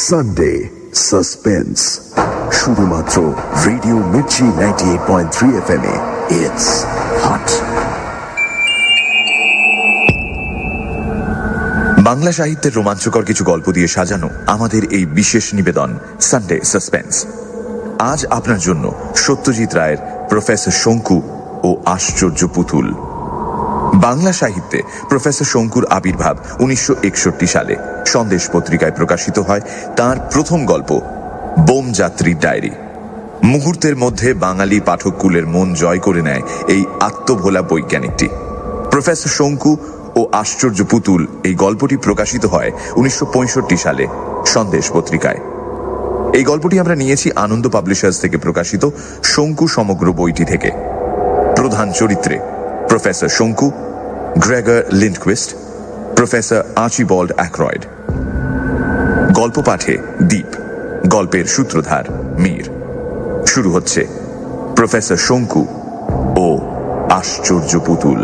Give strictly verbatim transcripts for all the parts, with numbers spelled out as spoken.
Sunday suspense শুধুমাত্র radio Mirchi ninety eight point three F M এ। It's hot. Bangla সাহিত্যের রোমাঞ্চকর কিছু গল্প দিয়ে সাজানো আমাদের এই বিশেষ নিবেদন সানডে সাসপেন্স। আজ আপনার জন্য সত্যজিৎ রায়ের প্রফেসর শঙ্কু ও আশ্চর্য পুতুল। বাংলা সাহিত্যে প্রফেসর শঙ্কুর আবির্ভাব উনিশশো একষট্টি সালে সন্দেশ পত্রিকায় প্রকাশিত হয় তার প্রথম গল্প বোম যাত্রীর ডায়েরি। মুহূর্তের মধ্যে বাঙালি পাঠককুলের মন জয় করে নেয় এই আত্মভোলা বৈজ্ঞানিকটি। প্রফেসর শঙ্কু ও আশ্চর্য পুতুল এই গল্পটি প্রকাশিত হয় উনিশশো পঁয়ষট্টি সালে সন্দেশ পত্রিকায়। এই গল্পটি আমরা নিয়েছি আনন্দ পাবলিশার্স থেকে প্রকাশিত শঙ্কু সমগ্র বইটি থেকে। প্রধান চরিত্রে professor Shonku, Gregor Lindquist, professor Archibald Ackroyd. গল্প পাঠে দ্বীপ, গল্পের সূত্রধার মীর। শুরু হচ্ছে প্রফেসর শঙ্কু ও আশ্চর্য পুতুল।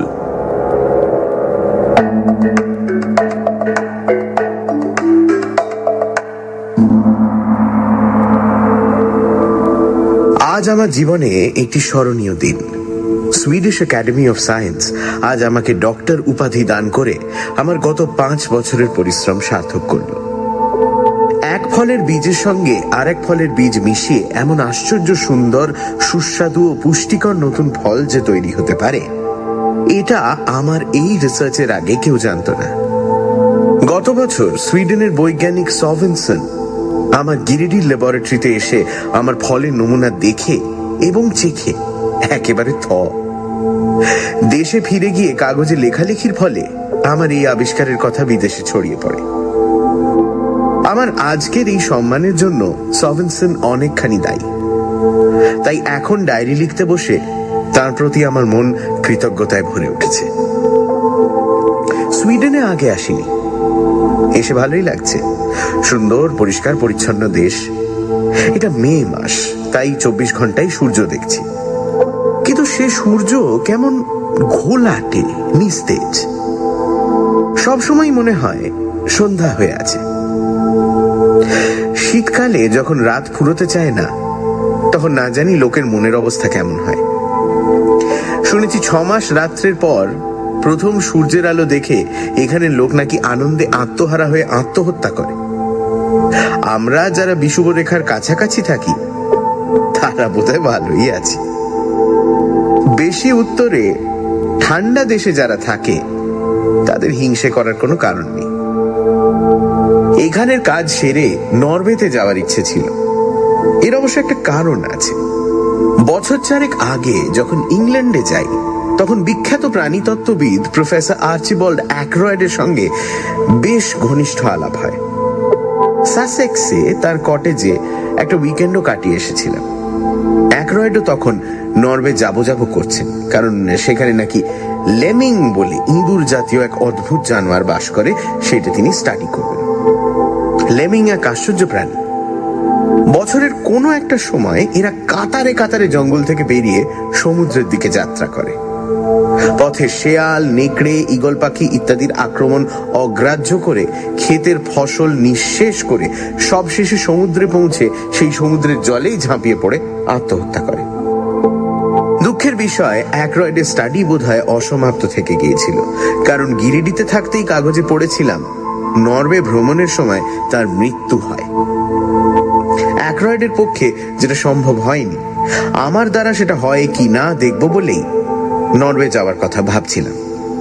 আজ আমার জীবনে একটি স্মরণীয় দিন। সুইডিশ একাডেমি অফ সায়েন্স আজ আমাকে ডক্টর উপাধি দান করে আমার গত পাঁচ বছরের পরিশ্রম সার্থক করল। এক ফলের বীজের সঙ্গে আর এক ফলের বীজ মিশিয়ে এমন আশ্চর্য সুন্দর, সুস্বাদু ও পুষ্টিকর নতুন ফল যে তৈরি হতে পারে, এটা আমার এই রিসার্চের আগে কেউ জানত না। গত বছর সুইডেনের বৈজ্ঞানিক সভেনসন আমার গিরিডির ল্যাবরেটরিতে এসে আমার ফলের নমুনা দেখে এবং চেখে একেবারে থ। দেশে ফিরে গিয়ে কাগজে লেখালেখির ফলে আমার এই আবিষ্কারের কথা বিদেশে ছড়িয়ে পড়ে। আমার আজকের এই সম্মানের জন্য সভেনসন অনেকখানি দায়ী। তাই এখন ডায়েরি লিখতে বসে তার প্রতি আমার মন কৃতজ্ঞতায় ভরে উঠেছে। সুইডেনে আগে আসিনি, এসে ভালোই লাগছে। সুন্দর পরিষ্কার পরিচ্ছন্ন দেশ। এটা মে মাস, তাই চব্বিশ ঘন্টায় সূর্য দেখছি, কিন্তু সে সূর্য কেমন ঘোলাটে, নিস্তেজ। সবসময় মনে হয় সন্ধ্যা হয়ে আছে। শীতকালে যখন রাত ফুরোতে চায় না, তখন না জানি লোকের মনের অবস্থা কেমন হয়। শুনেছি ছ মাস রাত্রের পর প্রথম সূর্যের আলো দেখে এখানে লোক নাকি আনন্দে আত্মহারা হয়ে আত্মহত্যা করে। আমরা যারা বিষুবরেখার কাছাকাছি থাকি তারা বোধহয় ভালোই আছে। বেশি উত্তরে ঠান্ডা দেশে যারা থাকে তাদের হিংসে করার কোনো কারণ নেই। এখানের কাজ সেরে নরওয়েতে যাওয়ার ইচ্ছে ছিল। এর অবশ্য একটা কারণ আছে। বছর চারেক আগে যখন ইংল্যান্ডে যাই, তখন বিখ্যাত প্রাণীতত্ত্ববিদ প্রফেসর আর্চিবাল্ড অ্যাক্রয়েডের সঙ্গে বেশ ঘনিষ্ঠ আলাপ হয়। সাসেক্সে তার কটেজে একটা উইকেন্ডও কাটিয়ে এসেছিলাম। অ্যাক্রয়েডও তখন নরওয়ে যাবো যাবো করছেন, কারণ সেখানে নাকি লেমিং বলে ইঁদুর জাতীয় এক অদ্ভুত জানোয়ার বাস করে, সেটা তিনি স্টাডি করবেন। লেমিং এক আশ্চর্য প্রাণী। বছরের কোনো একটা সময় এরা কাতারে কাতারে জঙ্গল থেকে বেরিয়ে সমুদ্রের দিকে যাত্রা করে। পথে শেয়াল, নেকড়ে, ঈগল পাখি ইত্যাদির আক্রমণ অগ্রাহ্য করে ক্ষেতের ফসল নিঃশেষ করে সবশেষে সমুদ্রে পৌঁছে সেই সমুদ্রের জলেই ঝাঁপিয়ে পড়ে আত্মহত্যা করে। দুঃখের বিষয়, অ্যাক্রয়েডের স্টাডি বোধহয় অসমাপ্ত থেকে গিয়েছিল, কারণ গিরিডিতে থাকতেই কাগজে পড়েছিলাম নরওয়ে ভ্রমণের সময় তার মৃত্যু হয়। অ্যাক্রয়েডের পক্ষে যেটা সম্ভব হয়নি, আমার দ্বারা সেটা হয় কি না দেখব বলেই নরওয়ে যাওয়ার কথা ভাবছিলাম।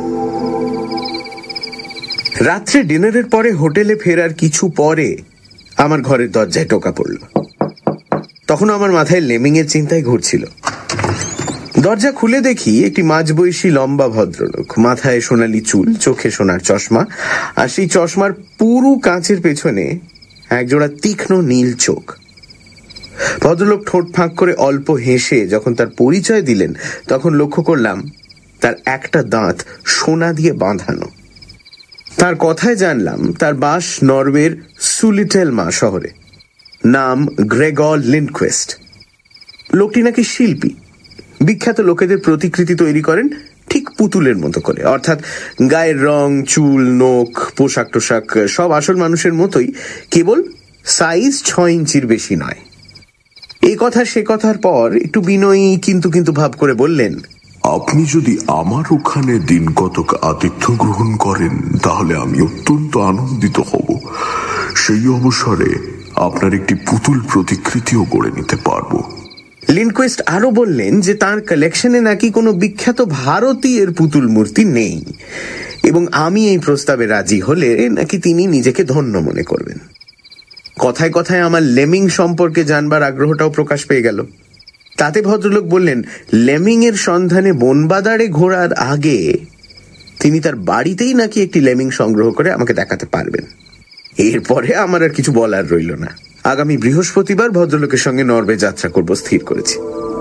রাত্রে ডিনারের পরে হোটেলে ফেরার কিছু পরে আমার ঘরের দরজায় টোকা পড়ল। তখন আমার মাথায় লেমিং এর চিন্তায় ঘুরছিল। দরজা খুলে দেখি একটি মাঝবয়সী লম্বা ভদ্রলোক, মাথায় সোনালি চুল, চোখে সোনার চশমা, আর সেই চশমার পুরু কাঁচের পেছনে একজোড়া তীক্ষ্ণ নীল চোখ। ভদ্রলোক ঠোঁট ফাঁক করে অল্প হেসে যখন তার পরিচয় দিলেন, তখন লক্ষ্য করলাম তার একটা দাঁত সোনা দিয়ে বাঁধানো। তার কথায় জানলাম তার বাস নরওয়ের সুলিটেলমা শহরে। নাম গ্রেগর লিন্ডকুইস্ট। লোকটি নাকি শিল্পী। বিখ্যাত লোকেদের প্রতিকৃতি তৈরি করেন ঠিক পুতুলের মতো করে, অর্থাৎ গায়ের রং, চুল, নখ, পোশাক টোশাক সব আসল মানুষের মতোই, কেবল সাইজ ছয় ইঞ্চির বেশি নয়। এই কথা সে কথার পর একটু বিনয়ী কিন্তু কিন্তু ভাব করে বললেন, আপনি যদি আমার ওখানে দিন কতক আতিথ্য গ্রহণ করেন তাহলে আমি অত্যন্ত আনন্দিত হব। সেই অবসরে আপনার একটি পুতুল প্রতিকৃতিও গড়ে নিতে পারবো। লিন্ডকুইস্ট আরো বললেন যে তার কালেকশনে নাকি কোনো বিখ্যাত ভারতীয়ের পুতুল মূর্তি নেই এবং আমি এই প্রস্তাবে রাজি হলে নাকি তিনি নিজেকে ধন্য মনে করবেন। কথায় কথায় আমার লেমিং সম্পর্কে জানবার আগ্রহটাও প্রকাশ পেয়ে গেল। তাতে ভদ্রলোক বললেন, লেমিং এর সন্ধানে বনবাদারে ঘোরার আগে তিনি তার বাড়িতেই নাকি একটি লেমিং সংগ্রহ করে আমাকে দেখাতে পারবেন। এরপরে আমার আর কিছু বলার রইল না। আগামী বৃহস্পতিবার ভদ্রলোকের সঙ্গে নরওয়ে যাত্রা করব স্থির করেছি।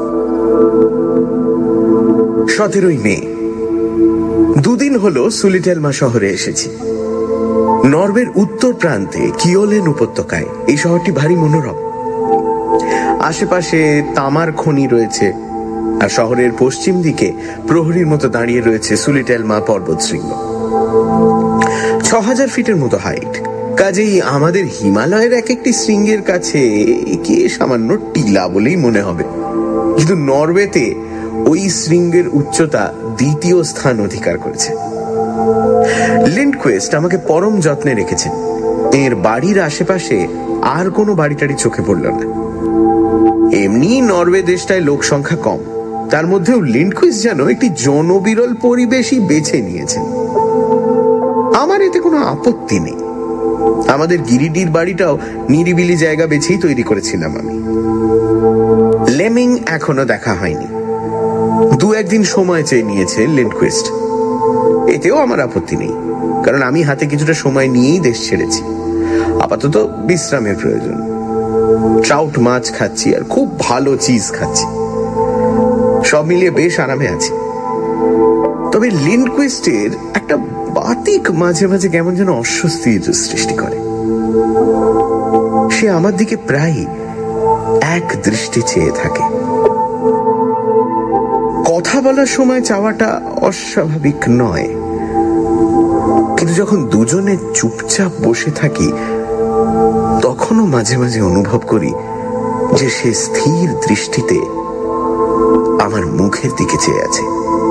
সতেরোই মে, দুদিন হলো সুলিটেলমা শহরে এসেছি। নরওয়ের উত্তর প্রান্তে কিওলেন উপত্যকায় এই শহরটি ভারী মনোরম। আশেপাশে তামার খনি রয়েছে আর শহরের পশ্চিম দিকে প্রহরীর মতো দাঁড়িয়ে রয়েছে সুলিটেলমা পর্বতশৃঙ্গ। ছ হাজার ফিটের মতো হাইট, কাজেই আমাদের হিমালয়ের এক একটি শৃঙ্গের কাছে একে সামান্য টিলা বলেই মনে হবে। কিন্তু নরওয়েতে ওই শৃঙ্গের উচ্চতা দ্বিতীয় স্থান অধিকার করেছে। লিন্ডকুইস্ট আমাকে পরম যত্নে রেখেছেন। এর বাড়ির আশেপাশে আর কোনো বাড়িটারি চোখে পড়ল না। এমনি নরওয়ে দেশটায় লোক সংখ্যা কম, তার মধ্যেও লিন্ডকুইস্ট যেন একটি জনবিরল পরিবেশই বেছে নিয়েছেন। আমার এতে কোনো আপত্তি নেই। আমাদের গিরিডির বাড়িটাও নিরিবিলি জায়গা বেছেই তৈরি করেছিলাম আমি। লেমিং এখনো দেখা হয়নি। দু একদিন সময় চেয়ে নিয়েছে লিন্ডকুইস্ট। এতেও আমার আপত্তি নেই, কারণ আমি হাতে কিছুটা সময় নিয়েই দেশ ছেড়েছি। আপাতত বিশ্রামের প্রয়োজন। ট্রাউট মাছ খাচ্ছি আর খুব ভালো চিজ খাচ্ছি। সব মিলিয়ে বেশ আরামে আছি। তবে লিন্ডকুইস্টের একটা বাতিক মাঝে মাঝে কেমন যেন অস্বস্তির সৃষ্টি করে। সে আমার দিকে প্রায় এক দৃষ্টি চেয়ে থাকে। কথা বলার সময় চাওয়াটা অস্বাভাবিক নয়, কিন্তু যখন দুজনে চুপচাপ বসে থাকি তখনও মাঝে মাঝে অনুভব করি যে সে স্থির দৃষ্টিতে আমার মুখের দিকে চেয়ে আছে।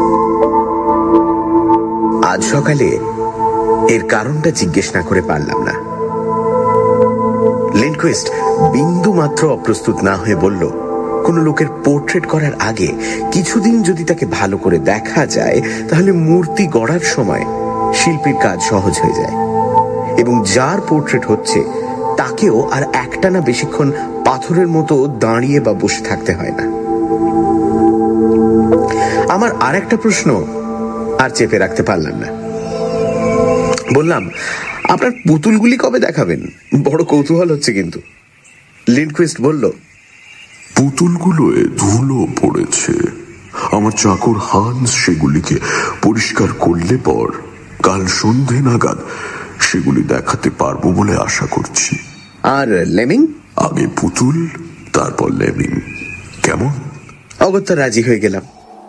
আজ সকালে এর কারণটা জিজ্ঞেস না করে পারলাম না। লিন্ডকুইস্ট বিন্দু মাত্র অপ্রস্তুত না হয়ে বলল, কোন লোকের পোর্ট্রেট করার আগে কিছুদিন যদি তাকে ভালো করে দেখা যায় তাহলে মূর্তি গড়ার সময় শিল্পীর কাজ সহজ হয়ে যায় এবং যার পোর্ট্রেট হচ্ছে তাকেও আর একটানা বেশিক্ষণ পাথরের মতো দাঁড়িয়ে বা বসে থাকতে হয় না। আমার আর একটা প্রশ্ন আর চেপে রাখতে পারলাম না। বললাম, আপনার পুতুলগুলি কবে দেখাবেন? বড় কৌতূহল হচ্ছে কিন্তু। লিন্ডকুইস্ট বলল, পুতুলগুলোয় ধুলো পড়েছে। আমার চাকর হান্স সেগুলিকে পরিষ্কার করলে পর কাল সন্ধে নাগাদ সেগুলি দেখাতে পারবো বলে আশা করছি। আর লেমিং? আগে পুতুল, তারপর লেমিং। কেমন? অগত্যা রাজি হয়ে গেলাম।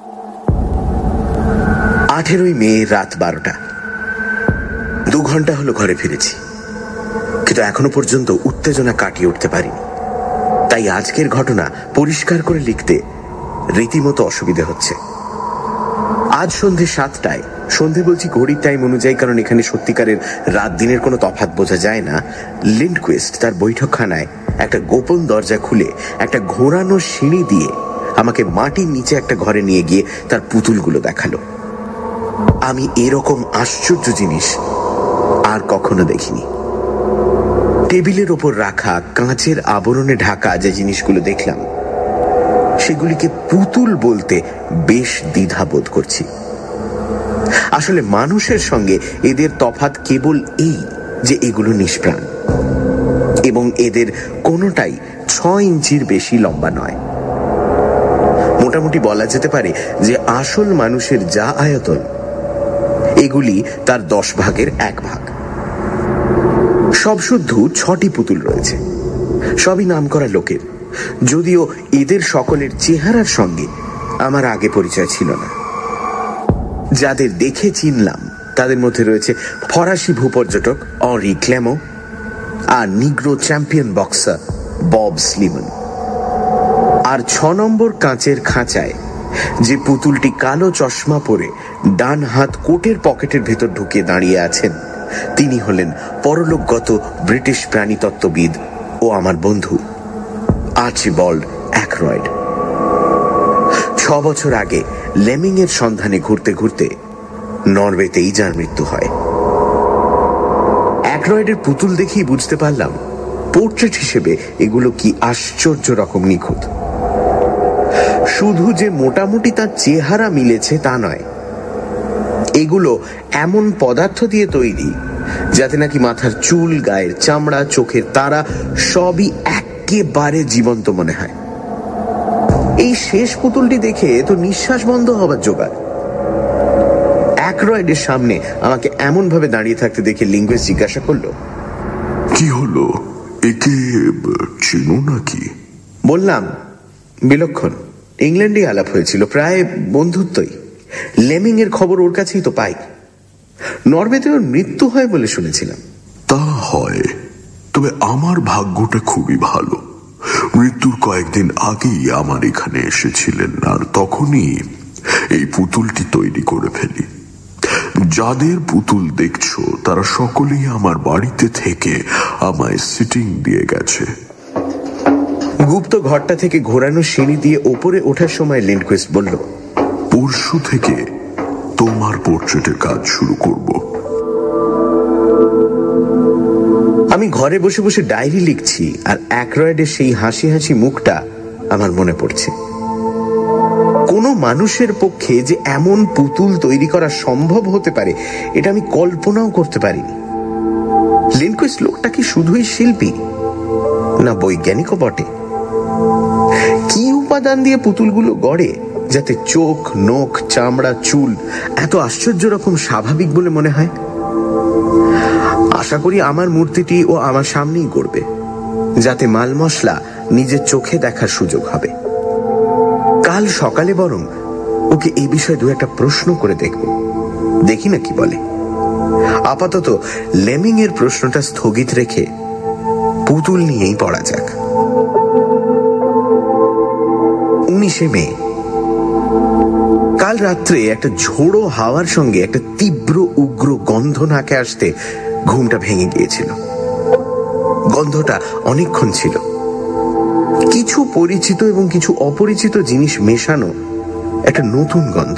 আঠেরোই মে রাত বারোটা। দু ঘন্টা হলো ঘরে ফিরেছি, কিন্তু এখনো পর্যন্ত উত্তেজনা কাটিয়ে উঠতে পারিনি। তাই আজকের ঘটনা পরিষ্কার করে লিখতে রীতিমতো অসুবিধা হচ্ছে। আজ সন্ধে সাতটায়, সন্ধে বলছি ঘড়ির টাইম অনুযায়ী কারণ এখানে সত্যিকারের রাত দিনের কোনো তফাৎ বোঝা যায় না, লিন্ডকুইস্ট তার বৈঠকখানায় একটা গোপন দরজা খুলে একটা ঘোরানো সিঁড়ি দিয়ে আমাকে মাটির নিচে একটা ঘরে নিয়ে গিয়ে তার পুতুলগুলো দেখালো। আমি এরকম আশ্চর্য জিনিস আর কখনো দেখিনি। টেবিলের ওপর রাখা কাঁচের আবরণে ঢাকা যে জিনিসগুলো দেখলাম সেগুলিকে পুতুল বলতে বেশ দ্বিধাবোধ করছি। আসলে মানুষের সঙ্গে এদের তফাৎ কেবল এই যে এগুলো নিষ্প্রাণ এবং এদের কোনোটাই ছয় ইঞ্চির বেশি লম্বা নয়। মোটামুটি বলা যেতে পারে যে আসল মানুষের যা আয়তন এগুলি তার দশ ভাগের এক ভাগ। সব শুদ্ধ ছটি পুতুল রয়েছে, সবই নামকরা লোকের, যদিও এদের সকলের চেহারার সঙ্গে আমার আগে পরিচয় ছিল না। যাদের দেখে চিনলাম তাদের মধ্যে রয়েছে ফরাসি ভূপর্যটক অঁরি ক্লেমো, আর negro champion boxer Bob Slimon. আর ছ নম্বর কাঁচের খাঁচায় যে পুতুলটি কালো চশমা পরে ডান হাত কোটের পকেটের ভেতর ঢুকিয়ে দাঁড়িয়ে আছেন, তিনি হলেন পরলোকগত ব্রিটিশ প্রাণীতত্ত্ববিদ ও আমার বন্ধু আর্চিবাল্ড অ্যাকরয়েড। ছ বছর আগে লেমিং এর সন্ধানে ঘুরতে ঘুরতে নরওয়েতেই যার মৃত্যু হয়। অ্যাকরয়েডের পুতুল দেখেই বুঝতে পারলাম পোর্ট্রেট হিসেবে এগুলো কি আশ্চর্য রকম নিখুঁত। শুধু যে মোটামুটি তার চেহারা মিলেছে তা নয়, এগুলো এমন পদার্থ দিয়ে তৈরি যাতে নাকি মাথার চুল, গায়ের চামড়া, চোখের তারা সবই একেবারে জীবন্ত মনে হয়। এই শেষ পুতুলটি দেখে তো নিঃশ্বাস বন্ধ হবার জোগাড়। অ্যাকরয়েডের সামনে আমাকে এমন ভাবে দাঁড়িয়ে থাকতে দেখে লিঙ্গুইস্ট জিজ্ঞাসা করলো, কি হলো, একে চিনো নাকি? বললাম, বিলক্ষণ, ইংল্যান্ডে আলাপ হয়েছিল, প্রায় বন্ধুত্বই। লেমিং এর খবর ওর কাছেই তো পাই। নরওয়েতে ওর মৃত্যু হয় বলে শুনেছিলাম। তা হয়, তবে আমার ভাগ্যটা খুবই ভালো। মৃত্যুর কয়েকদিন আগেই আমার এখানে এসেছিলেন, আর তখনই এই পুতুলটি তৈরি করে ফেলি। যাদের পুতুল দেখছো তারা সকলেই আমার বাড়িতে থেকে আমায় সিটিং দিয়ে গেছে। গুপ্ত ঘরটা থেকে ঘোরানো সিঁড়ি দিয়ে ওপরে ওঠার সময় লিন্ডকুইস্ট বলল, পরশু থেকে তোমার পোর্ট্রেটের কাজ শুরু করব। আমি ঘরে বসে বসে ডায়েরি লিখছি, আর অ্যাকরয়েডের সেই হাসি হাসি মুখটা আমার মনে পড়ছে। কোনো মানুষের পক্ষে যে এমন পুতুল তৈরি করা সম্ভব হতে পারে এটা আমি কল্পনাও করতে পারিনি। লিন্ডকুইস্ট লোকটা কি শুধুই শিল্পী, না বৈজ্ঞানিকও বটে? কি উপাদান দিয়ে পুতুলগুলো গড়ে যাতে চোখ, নখ, চামড়া, চুল এত আশ্চর্য রকম স্বাভাবিক বলে মনে হয়? আশা করি আমার মূর্তিটি ও আমার সামনেই গড়বে, যাতে মাল মশলা নিজের চোখে দেখার সুযোগ হবে। কাল সকালে বরং ওকে এই বিষয়ে দু একটা প্রশ্ন করে দেখব, দেখি না কি বলে। আপাতত লেমিং এর প্রশ্নটা স্থগিত রেখে পুতুল নিয়েই পড়া যাক। উনিশে মে। কাল রাত্রে একটা ঝোড়ো হাওয়ার সঙ্গে একটা তীব্র উগ্র গন্ধ নাকে আসতে ঘুমটা ভেঙে গিয়েছিল। গন্ধটা অনেকক্ষণ ছিল, কিছু পরিচিত এবং কিছু অপরিচিত জিনিস মেশানো একটা নতুন গন্ধ।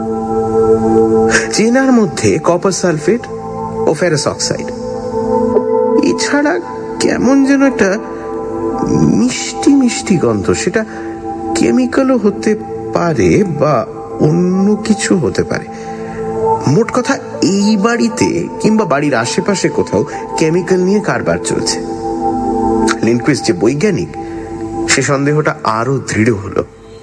চেনার মধ্যে কপার সালফেট ও ফেরাস অক্সাইড, এছাড়া কেমন যেন একটা মিষ্টি মিষ্টি গন্ধ। সেটা কেমিক্যালও হতে পারে বা অন্য কিছু হতে পারে। মোট কথা, এই বাড়িতে কিংবা বাড়ির আশেপাশে কোথাও কেমিক্যাল নিয়ে কারবার চলছে। লিন্ডকুইস্ট যে বৈজ্ঞানিক, সে সন্দেহটা আরো দৃঢ় হলো।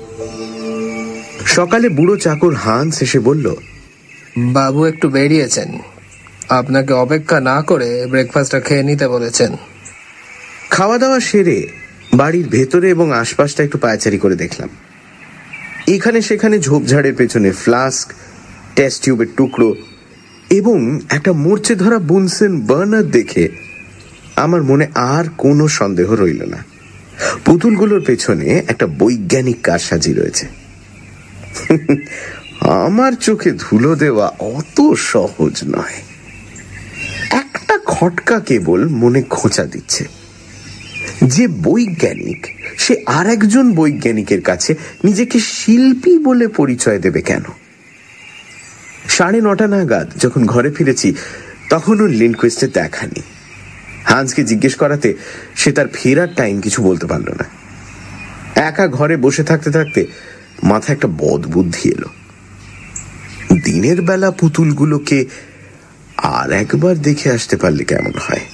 সকালে বুড়ো চাকর হান্স এসে বলল, বাবু একটু বেরিয়েছেন, আপনাকে অপেক্ষা না করে ব্রেকফাস্টটা খেয়ে নিতে বলেছেন। খাওয়া দাওয়া সেরে বাড়ির ভেতরে এবং আশপাশটা একটু পায়চারি করে দেখলাম। এখানে সেখানে ঝোপঝাড়ের পেছনে ফ্লাস্ক, টেস্ট টিউবের টুকরো এবং একটা মরচে ধরা বুনসেন বার্নার দেখে আমার মনে আর কোনো সন্দেহ রইল না। পুতুলগুলোর পেছনে একটা বৈজ্ঞানিক কারসাজি রয়েছে। আমার চোখে ধুলো দেওয়া অত সহজ নয়। একটা খটকা কেবল মনে খোঁচা দিচ্ছে, যে বৈজ্ঞানিক সে আর একজন বৈজ্ঞানিকের কাছে নিজেকে শিল্পী বলে পরিচয় দেবে কেন? সাড়ে নটা নাগাদ যখন ঘরে ফিরেছি তখনও লিন্ডকুইস্টের দেখা নেই। হান্সকে জিজ্ঞেস করাতে সে তার ফেরার টাইম কিছু বলতে পারল না। একা ঘরে বসে থাকতে থাকতে মাথায় একটা বদ বুদ্ধি এলো। দিনের বেলা পুতুলগুলোকে আর একবার দেখে আসতে পারলে কেমন হয়।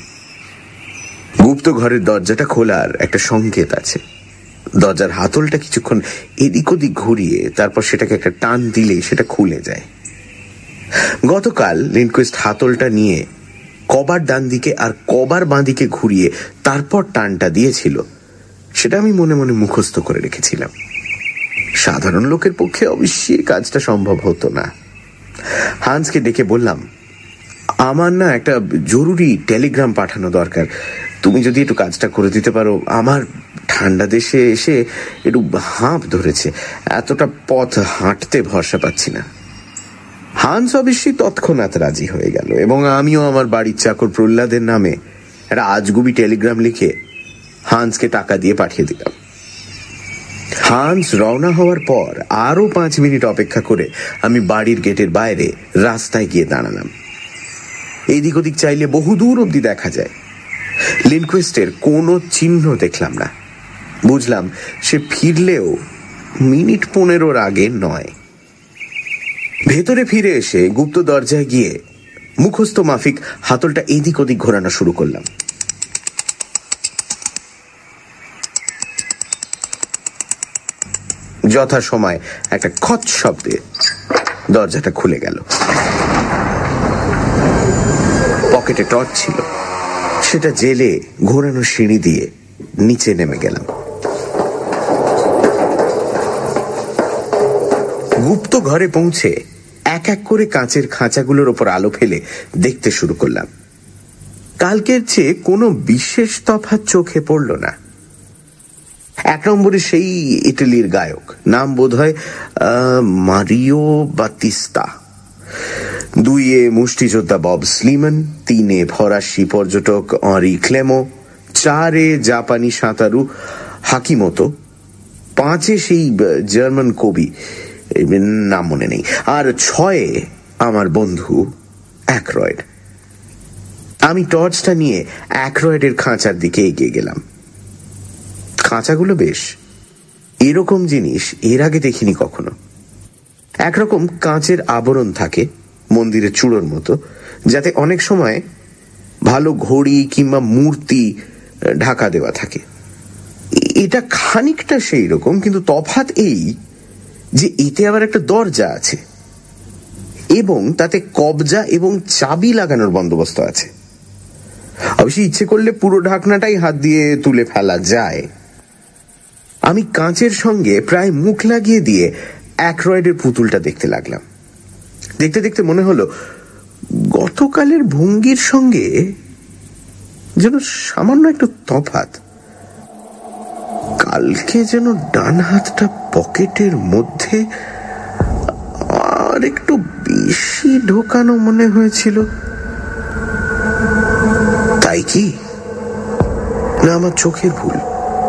গুপ্ত ঘরের দরজাটা খোলার একটা সংকেত আছে। দরজার হাতলটা কিছুক্ষণ এদিক ওদিক ঘুরিয়ে তারপর সেটাকে একটা টান দিলে সেটা খুলে যায়। গতকাল লিন্ডকুইস্ট হাতলটা নিয়ে কবার ডান দিকে আর কবার বাঁ দিকে ঘুরিয়ে তারপর টানটা দিয়েছিল, সেটা আমি মনে মনে মুখস্থ করে রেখেছিলাম। সাধারণ লোকের পক্ষে অবশ্যই কাজটা সম্ভব হতো না। হান্সকে ডেকে বললাম, আমার না একটা জরুরি টেলিগ্রাম পাঠানো দরকার। তুমি যদি একটু কাজটা করে দিতে পারো। আমার ঠান্ডা দেশে এসে একটু হাঁপ ধরেছে, এতটা পথ হাঁটতে ভরসা পাচ্ছি না। হান্স অবশ্যই তৎক্ষণাৎ রাজি হয়ে গেল এবং আমিও আমার বাড়ির চাকর প্রহ্লাদের নামে একটা আজগুবি টেলিগ্রাম লিখে হান্সকে টাকা দিয়ে পাঠিয়ে দিলাম। হান্স রওনা হওয়ার পর আরো পাঁচ মিনিট অপেক্ষা করে আমি বাড়ির গেটের বাইরে রাস্তায় গিয়ে দাঁড়ালাম। এইদিক ওদিক চাইলে বহুদূর অব্দি দেখা যায়। লিন্ডকুইস্টের কোনো চিহ্ন দেখলাম না। বুঝলাম সে ফিরলেও মিনিট পনেরোর আগে নয়। ভেতরে ফিরে এসে গুপ্ত দরজায় গিয়ে মুখস্থ মাফিক হাতলটা এদিক ওদিক ঘোরানো শুরু করলাম। যথা সময় একটা খচ শব্দে দরজাটা খুলে গেল। পকেটে টর্চ ছিল, সেটা জেলে ঘোরানো সিঁড়ি দিয়ে নিচে নেমে গেলাম। গুপ্ত ঘরে পৌঁছে এক এক করে কাঁচের খাঁচাগুলোর ওপর আলো ফেলে দেখতে শুরু করলাম। কালকের চেয়ে কোনো বিশেষ তফাৎ চোখে পড়ল না। এক নম্বরে সেই ইটালির গায়ক, নাম বোধ হয় মারিও বাতিস্তা। দুইয়ে মুষ্টিযোদ্ধা বব স্লিমান, তিনে ফরাসি পর্যটক অঁরি ক্লেমো, চারে জাপানি সাঁতারু হাকিমোতো, পাঁচে সেই জার্মান কবি, নাম মনে নেই, আর ছয়ে আমার বন্ধু অ্যাকরয়েড। আমি টর্চটা নিয়ে অ্যাকরয়েডের খাঁচার দিকে এগিয়ে গেলাম। খাঁচাগুলো বেশ, এরকম জিনিস এর আগে দেখিনি কখনো। একরকম কাঁচের আবরণ থাকে মন্দিরের চূড়োর মতো, যাতে অনেক সময় ভালো ঘড়ি কিংবা মূর্তি ঢাকা দেওয়া থাকে। এটা খানিকটা সেই রকম, কিন্তু তফাৎ এই যে এতে আবার একটা দরজা আছে এবং তাতে কবজা এবং চাবি লাগানোর বন্দোবস্ত আছে। অবশ্যই ইচ্ছে করলে পুরো ঢাকনাটাই হাত দিয়ে তুলে ফেলা যায়। আমি কাঁচের সঙ্গে প্রায় মুখ লাগিয়ে দিয়ে অ্যাকরয়েডের পুতুলটা দেখতে লাগলাম। দেখতে দেখতে মনে হলো গতকালের ভঙ্গির সঙ্গে যেন সামান্য একটু তফাৎ। কালকে যেন ডান হাতটা পকেটের মধ্যে আর একটু বেশি ঢোকানো মনে হয়েছিল। তাই কি না আমার চোখের ভুল?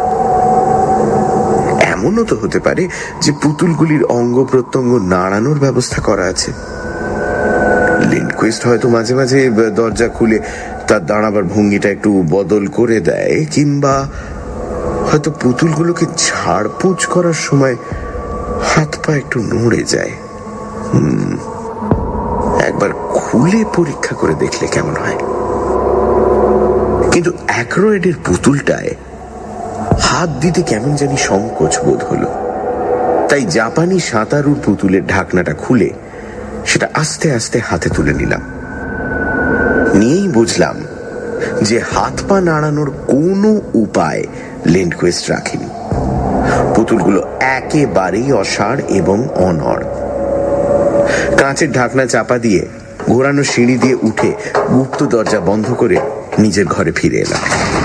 এমনও তো হতে পারে যে পুতুলগুলির অঙ্গ প্রত্যঙ্গ নাড়ানোর ব্যবস্থা করা আছে। লিন্ডকুইস্ট হয়তো মাঝে মাঝে দরজা খুলে তার দাঁড়াবার ভঙ্গিটা একটু বদল করে দেয়, কিংবা হয়তো পুতুলগুলোকে ঝাড়পোঁছ করার সময় হাত পা একটু নড়ে যায়। হুম একবার খুলে পরীক্ষা করে দেখলে কেমন হয়। কিন্তু অ্যাকরয়েডের পুতুলটায় হাত দিতে কেমন জানি সংকোচ বোধ হলো। তাই জাপানি সাঁতারুর পুতুলের ঢাকনাটা খুলে সেটা আস্তে আস্তে হাতে তুলে নিলাম। নিয়েই বুঝলাম যে হাত পা নাড়ানোর কোনো উপায় লিন্ডকুইস্ট রাখেনি। পুতুলগুলো একেবারেই অসাড় এবং অনড়। কাঁচের ঢাকনা চাপা দিয়ে ঘোরানো সিঁড়ি দিয়ে উঠে গুপ্ত দরজা বন্ধ করে নিজের ঘরে ফিরে এলাম।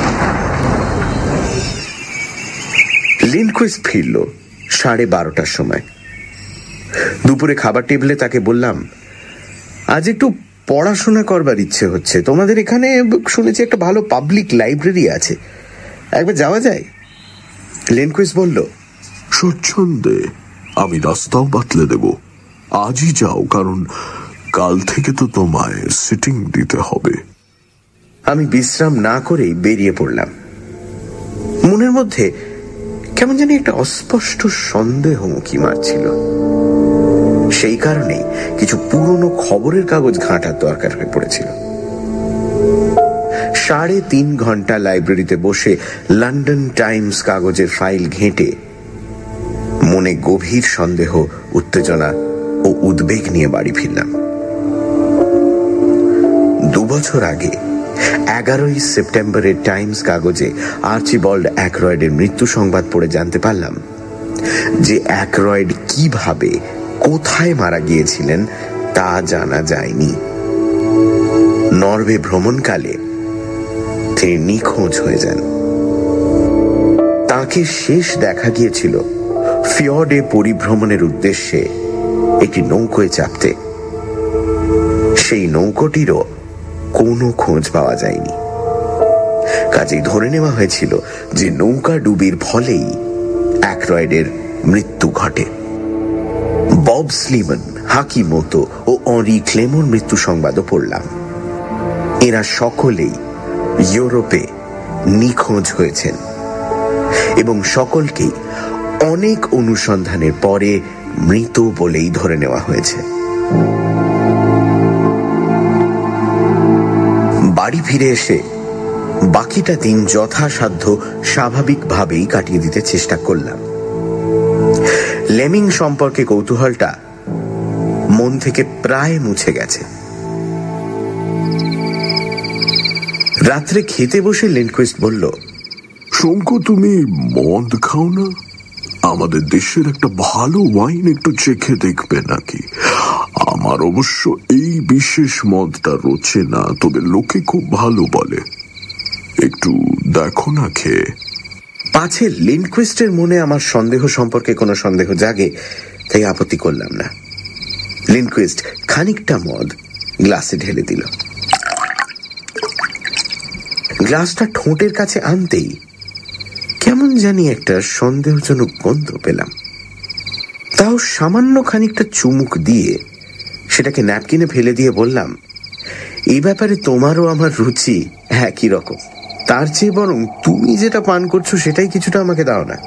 লিন্ডকুইস্ট ফিরল সাড়ে বারোটার সময়। দুপুরে খাবার টেবিলে তাকে বললাম, আজ একটু পড়াশোনা করবার ইচ্ছে হচ্ছে। তোমাদের এখানে শুনেছি একটা ভালো পাবলিক লাইব্রেরি আছে, একবার যাওয়া যায়? লিন্ডকুইস্ট বলল, স্বচ্ছন্দে, আমি রাস্তাও বাতলে দেব। আজই যাও, কারণ কাল থেকে তো তোমায় সিটিং দিতে হবে। আমি বিশ্রাম না করেই বেরিয়ে পড়লাম। মনের মধ্যে কেমন জানি একটা অস্পষ্ট সন্দেহ উঁকি মারছিল। সেই কারণেই কিছু পুরনো খবরের কাগজ ঘাঁটার দরকার হয়ে পড়েছিল। সাড়ে তিন ঘন্টা লাইব্রেরিতে বসে লন্ডন টাইমস কাগজের ফাইল ঘেঁটে মনে গভীর সন্দেহ, উত্তেজনা ও উদ্বেগ নিয়ে বাড়ি ফিরলাম। দুবছর আগে এগারোই সেপ্টেম্বরের টাইমস কাগজে আর্চিবল্ড অ্যাকরয়েডের মৃত্যু সংবাদ পড়ে জানতে পারলাম যে অ্যাকরয়েড কিভাবে, কোথায় মারা গিয়েছিলেন তা জানা যায়নি। নরওয়ে ভ্রমণকালে তিনি নিখোঁজ হয়ে যান। তাকে শেষ দেখা গিয়েছিল ফিয়র্ডে পরিভ্রমণের উদ্দেশ্যে একটি নৌকোয় চাপতে। সেই নৌকোটিরও কোনো খোঁজ পাওয়া যায়নি। কাজেই ধরে নেওয়া হয়েছিল যে নৌকা ডুবির ফলেই অ্যাকরয়েডের মৃত্যু ঘটে। বব স্লিমন, হাকিমোতো ও অঁরি ক্লেমোর মৃত্যু সংবাদও পড়লাম। এরা সকলেই ইউরোপে নিখোঁজ হয়েছেন এবং সকলকেই অনেক অনুসন্ধানের পরে মৃত বলেই ধরে নেওয়া হয়েছে। বাড়ি ফিরে এসে বাকিটা দিন যথাসাধ্য স্বাভাবিকভাবেই কাটিয়ে দিতে চেষ্টা করলাম। লেমিং সম্পর্কে কৌতূহলটা মন থেকে প্রায় মুছে গেছে। রাত্রে খেতে বসে লিন্ডকুইস্ট বলল, শঙ্কু, তুমি মদ খাও না? আমাদের দেশের একটা ভালো ওয়াইন একটু চেখে দেখবে নাকি? আমার অবশ্য এই বিশেষ মদটা রোচে না, তবে লোকে খুব ভালো বলে। একটু দেখো না খেয়ে। পাছে লিন্ডকুইস্টের মনে আমার সন্দেহ সম্পর্কে কোনো সন্দেহ জাগে, তাই আপত্তি করলাম না। লিন্ডকুইস্ট খানিকটা মদ গ্লাসে ঢেলে দিল। গ্লাসটা ঠোঁটের কাছে আনতেই কেমন জানি একটা সন্দেহজনক গন্ধ পেলাম। তাও সামান্য খানিকটা চুমুক দিয়ে সেটাকে ন্যাপকিনে ফেলে দিয়ে বললাম, এই ব্যাপারে তোমারও আমার রুচি একই রকম। তার চেয়ে বরং তুমি যেটা পান করছো সেটাই কিছুটা আমাকে দাও না।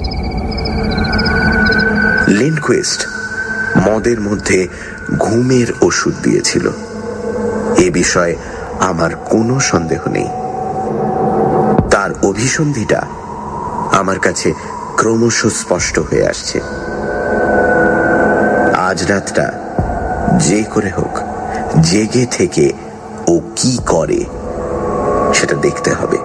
লিন্ডকুইস্ট মদের মধ্যে ঘুমের ওষুধ দিয়েছিল, এ বিষয়ে আমার কোনো সন্দেহ নেই। তার অভিসন্ধিটা আমার কাছে ক্রমশ স্পষ্ট হয়ে আসছে। আজ রাতটা যে করে হোক জেগে থেকে ও কি করে সেটা দেখতে হবে।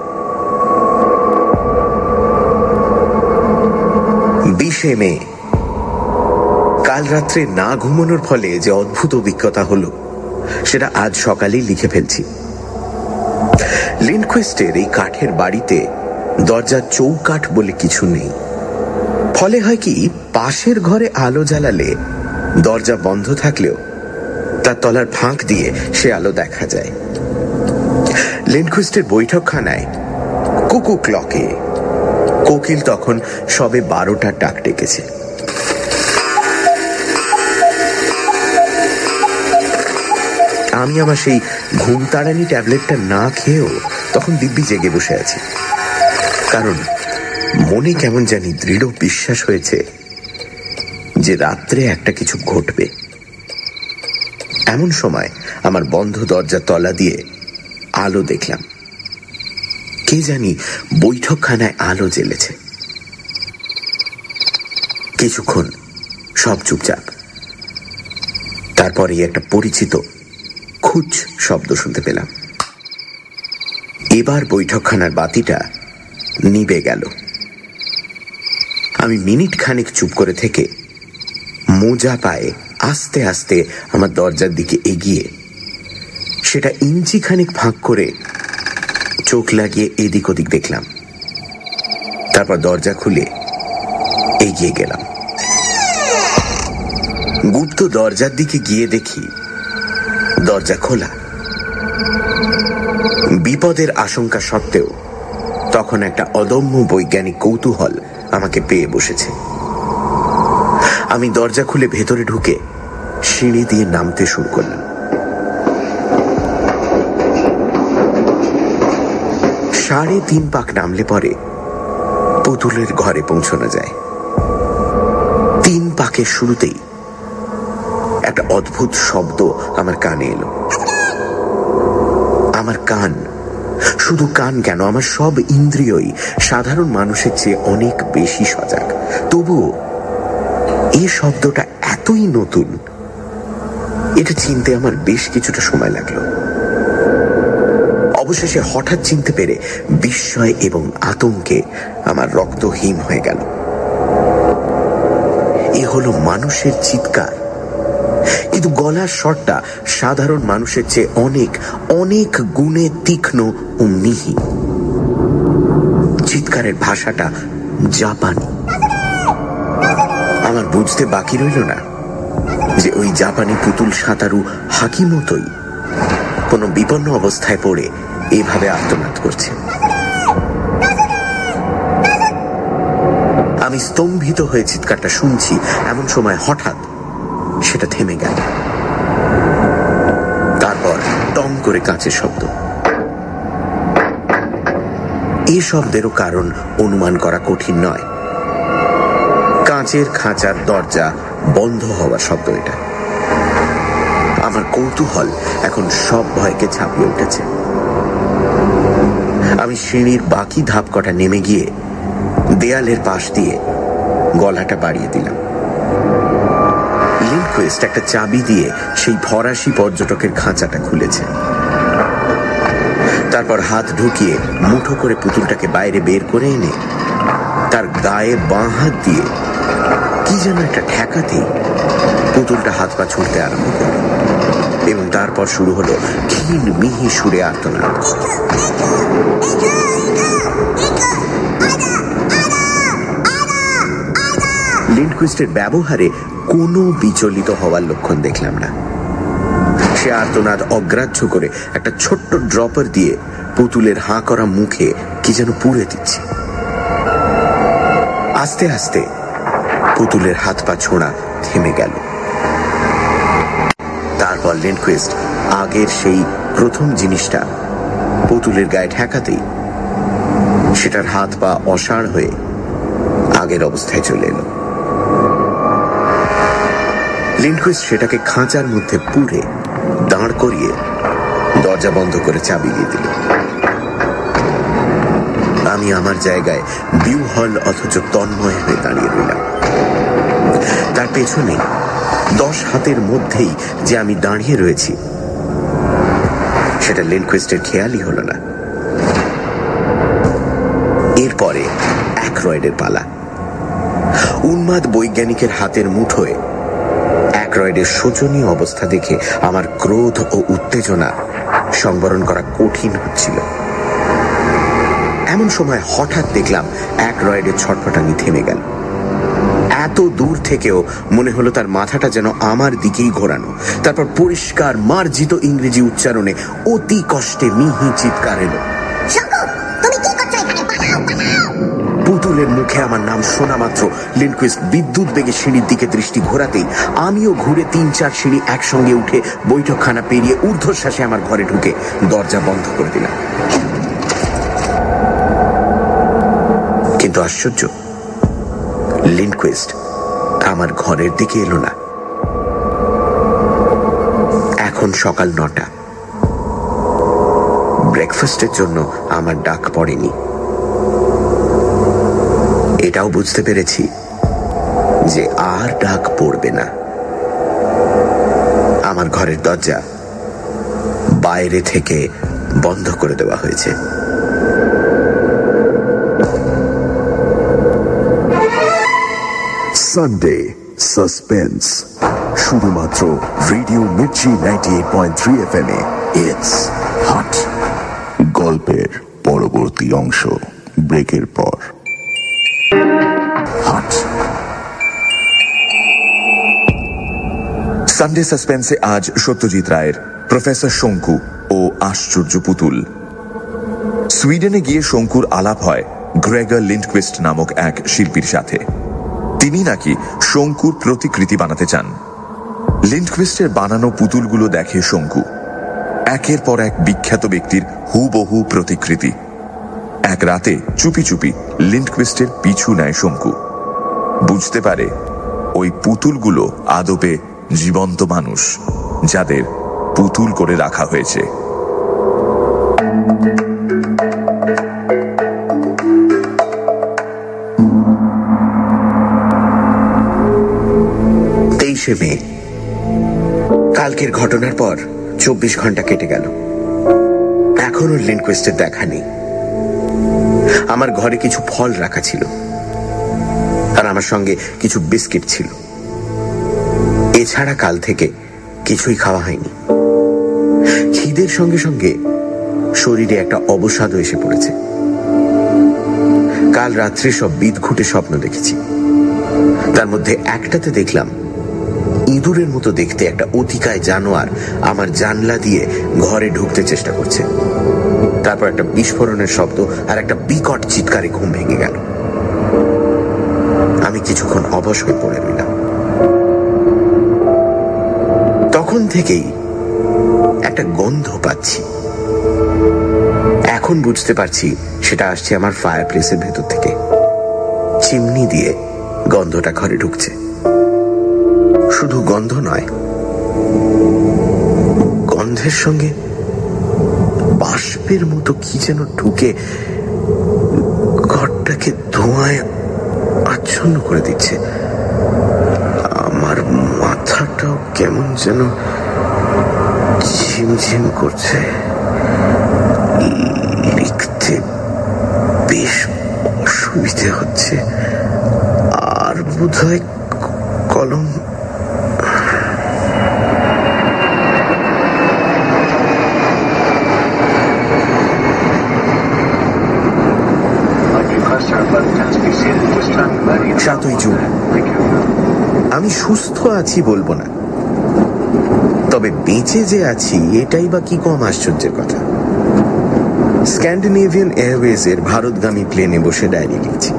বিশে মে। কাল রাত্রে না ঘুমানোর ফলে যে অদ্ভুত অভিজ্ঞতা হলো সেটা আজ সকালেই লিখে ফেলছি। লিন্ডকুইস্টের এই কাঠের বাড়িতে দরজার চৌকাঠ বলে কিছু নেই। ফলে হয় কি, পাশের ঘরে আলো জ্বালালে দরজা বন্ধ থাকলেও তার তলার ফাঁক দিয়ে সে আলো দেখা যায়। লিন্ডকুইস্টের বৈঠকখানায় কুকু ক্লকে কোকিল তখন সবে বারোটার ডাক ডেকেছে। আমি আমার সেই ঘুম তাড়ানি ট্যাবলেটটা না খেয়েও তখন দিব্যি জেগে বসে আছি, কারণ মনে কেমন জানি দৃঢ় বিশ্বাস হয়েছে যে রাত্রে একটা কিছু ঘটবে। এমন সময় আমার বন্ধ দরজা তলা দিয়ে আলো দেখলাম। কে জানি বৈঠকখানায় আলো জ্বেলেছে। কিছুক্ষণ সব চুপচাপ। তারপরে একটা পরিচিত খুচ শব্দ শুনতে পেলাম। এবার বৈঠকখানার বাতিটা নিভে গেল। আমি মিনিট খানিক চুপ করে থেকে মোজা পায়ে আস্তে আস্তে আমার দরজার দিকে এগিয়ে সেটা ইঞ্চি খানিক ফাঁক করে চোখ লাগিয়ে এদিক ওদিক দেখলাম। তারপর দরজা খুলে এগিয়ে গেলাম। গুপ্ত দরজার দিকে গিয়ে দেখি দরজা খোলা। বিপদের আশঙ্কা সত্ত্বেও তখন একটা অদম্য বৈজ্ঞানিক কৌতূহল আমাকে পেয়ে বসেছে। আমি দরজা খুলে ভেতরে ঢুকে সিঁড়ি দিয়ে নামতে শুরু করলাম। সাড়ে তিন পাক নামলে পরে পুতুলের ঘরে পৌঁছানো যায়। তিন পাকের শুরুতেই একটা অদ্ভুত শব্দ আমার কানে এলো। আমার কান, শুধু কান কেন, আমার সব ইন্দ্রিয়ই সাধারণ মানুষের চেয়ে অনেক বেশি সজাগ। তবুও এই শব্দটা এতই নতুন, এটা চিনতে আমার বেশ কিছুটা সময় লাগলো। অবশেষে হঠাৎ চিনতে পেরে বিস্ময় এবং আতঙ্কে আমার রক্ত হিম হয়ে গেল। এ হলো মানুষের চিৎকার, কিন্তু কিন্তু গলার স্বরটা সাধারণ মানুষের চেয়ে অনেক অনেক গুণে তীক্ষ্ণ ও মিহি। চিৎকারের ভাষাটা জাপানি। আমার বুঝতে বাকি রইল না যে ওই জাপানি পুতুল সাঁতারু হাকি মতোই কোনো বিপন্ন অবস্থায় পড়ে এভাবে আর্তনাদ করছে। আমি স্তম্ভিত হয়ে চিৎকারটা শুনছি, এমন সময় হঠাৎ সেটা থেমে গেল। তারপর টং করে কাঁচের শব্দ। এ শব্দেরও কারণ অনুমান করা কঠিন নয়। কাঁচের খাঁচার দরজা বন্ধ হওয়ার শব্দ এটা। আমার কৌতূহল এখন সব ভয়কে ছাপিয়ে উঠেছে। আমি সিঁড়ির বাকি ধাপ কটা নেমে গিয়ে দেয়ালের পাশ দিয়ে গলাটা বাড়িয়ে দিলাম। লিন্ডকুইস্ট একটা চাবি দিয়ে সেই ফরাসি পর্যটকের খাঁচাটা খুলেছে। তারপর হাত ঢুকিয়ে মুঠো করে পুতুলটাকে বাইরে বের করে এনে তার গায়ে বাঁ হাত দিয়ে কি যেন একটা ঠেকাতেই পুতুলটা হাত পা ছুটতে আরম্ভ করল এবং তারপর শুরু হলো ক্ষীণ মিহি সুরে আর্তনাদ। লিন্ডকুইস্টের ব্যবহারে কোনো বিচলিত হওয়ার লক্ষণ দেখলাম না। সে আর্তনাদ অগ্রাহ্য করে একটা ছোট্ট ড্রপার দিয়ে পুতুলের হাঁ করা মুখে কি যেন পুড়ে দিচ্ছে। আস্তে আস্তে পুতুলের হাত পা ছোঁড়া থেমে গেল। তারপর লিন্ডকুইস্ট আগের সেই প্রথম জিনিসটা পুতুলের গায়ে ঠেকাতেই সেটার হাত পা অসাড় হয়ে আগের অবস্থায় চলে এলো। লিন্ডকুইস্ট সেটাকে খাঁচার মধ্যে পুরে দাঁড় করিয়ে দরজা বন্ধ করে চাবি দিয়ে দিল। আমি আমার জায়গায় বিহ্বল অথচ তন্ময় হয়ে দাঁড়িয়ে রইলাম। তার পেছনে দশ হাতের মধ্যেই যে আমি দাঁড়িয়ে রয়েছি সেটা লিন্ডকুইস্টের খেয়ালই হলো না। এরপরে অ্যাক্রয়েডের পালা। উন্মাদ বৈজ্ঞানিকের হাতের মুঠোয় অ্যাক্রয়েডের শোচনীয় অবস্থা দেখে আমার ক্রোধ ও উত্তেজনা সংবরণ করা কঠিন হচ্ছিল। এমন সময় হঠাৎ দেখলাম অ্যাক্রয়েডের ছটফটানি থেমে গেল। এত দূর থেকেও মনে হলো তার মাথাটা যেন আমার দিকেই ঘোরানো। তারপর পরিষ্কার মার্জিত ইংরেজি উচ্চারণে অতি কষ্টে মিহি চিৎকার এলো, পুতুলের মুখে আমার নাম শোনা মাত্র লিন্ডকুইস্ট বিদ্যুৎ বেগে সিঁড়ির দিকে দৃষ্টি ঘোরাতেই আমিও ঘুরে তিন চার সিঁড়ি একসঙ্গে উঠে বৈঠকখানা পেরিয়ে ঊর্ধ্বশ্বাসে আমার ঘরে ঢুকে দরজা বন্ধ করে দিলাম। কিন্তু আশ্চর্য, লিন্ডকুইস্ট আমার ঘরের দিকে এলো না। এখন সকাল নটা। ব্রেকফাস্টের জন্য আমার ডাক পড়েনি। এটাও বুঝতে পেরেছি যে আর ডাক পড়বে না। আমার ঘরের দরজা বাইরে থেকে বন্ধ করে দেওয়া হয়েছে। সানডে সাসপেন্স শুধুমাত্র radio Mirchi ninety eight point three F M এ। It's hot. গল্পের পরবর্তী অংশ ব্রেকের পর। সানডে সাসপেন্সে আজ সত্যজিৎ রায়ের প্রফেসর শঙ্কু ও আশ্চর্য পুতুল। সুইডেনে গিয়ে শঙ্কুর আলাপ হয় গ্রেগর লিন্ডকুইস্ট নামক এক শিল্পীর সাথে। তিনি নাকি শঙ্কুর প্রতিকৃতি বানাতে চান। লিন্ডকুইস্টের বানানো পুতুলগুলো দেখে শঙ্কু। একের পর এক বিখ্যাত ব্যক্তির হুবহু প্রতিকৃতি। এক রাতে চুপি চুপি লিন্ডকুইস্টের পিছু নেয় শঙ্কু। বুঝতে পারে ওই পুতুলগুলো আদপে জীবন্ত মানুষ, যাদের পুতুল করে রাখা হয়েছে। তেইশে মে। কালকের ঘটনার পর চব্বিশ ঘন্টা কেটে গেল। এখনো লিন্ডকুইস্টের দেখা নেই। আমার ঘরে কিছু ফল রাখা ছিল আর আমার সঙ্গে কিছু বিস্কিট ছিল। এছাড়া কাল থেকে কিছুই খাওয়া হয়নি। খিদের সঙ্গে সঙ্গে শরীরে একটা অবসাদও এসে পড়েছে। কাল রাত্রে সব বিদঘুটে স্বপ্ন দেখেছি। তার মধ্যে একটাতে দেখলাম ইঁদুরের মতো দেখতে একটা অতিকায় জানোয়ার আমার জানলা দিয়ে ঘরে ঢুকতে চেষ্টা করছে। তারপর একটা বিস্ফোরণের শব্দ আর একটা বিকট চিৎকারে ঘুম ভেঙে গেল। আমি কিছুক্ষণ অবশ হয়ে পড়ে রইলাম। তখন থেকেই একটা গন্ধ পাচ্ছি। এখন বুঝতে পারছি সেটা আসছে আমার ফায়ার প্লেসের ভেতর থেকে। চিমনি দিয়ে গন্ধটা ঘরে ঢুকছে। শুধু গন্ধ নয়, গন্ধের সঙ্গে বাষ্পের মতো কি যেন ঢুকে ঘরটাকে ধোঁয়ায় আচ্ছন্ন করে দিচ্ছে। আমার মাথাটাও কেমন যেন ঝিমঝিম করছে। লিখতে বেশ অসুবিধে হচ্ছে। আর বোধহয় কলম সাতই জুন। আমি সুস্থ আছি বলবো না, তবে বেঁচে যে আছি এটাই বা কি কম আশ্চর্যের কথা। স্ক্যান্ডিনেভিয়ান এয়ারওয়েজ এর ভারতগামী প্লেনে বসে ডায়েরি লিখছি।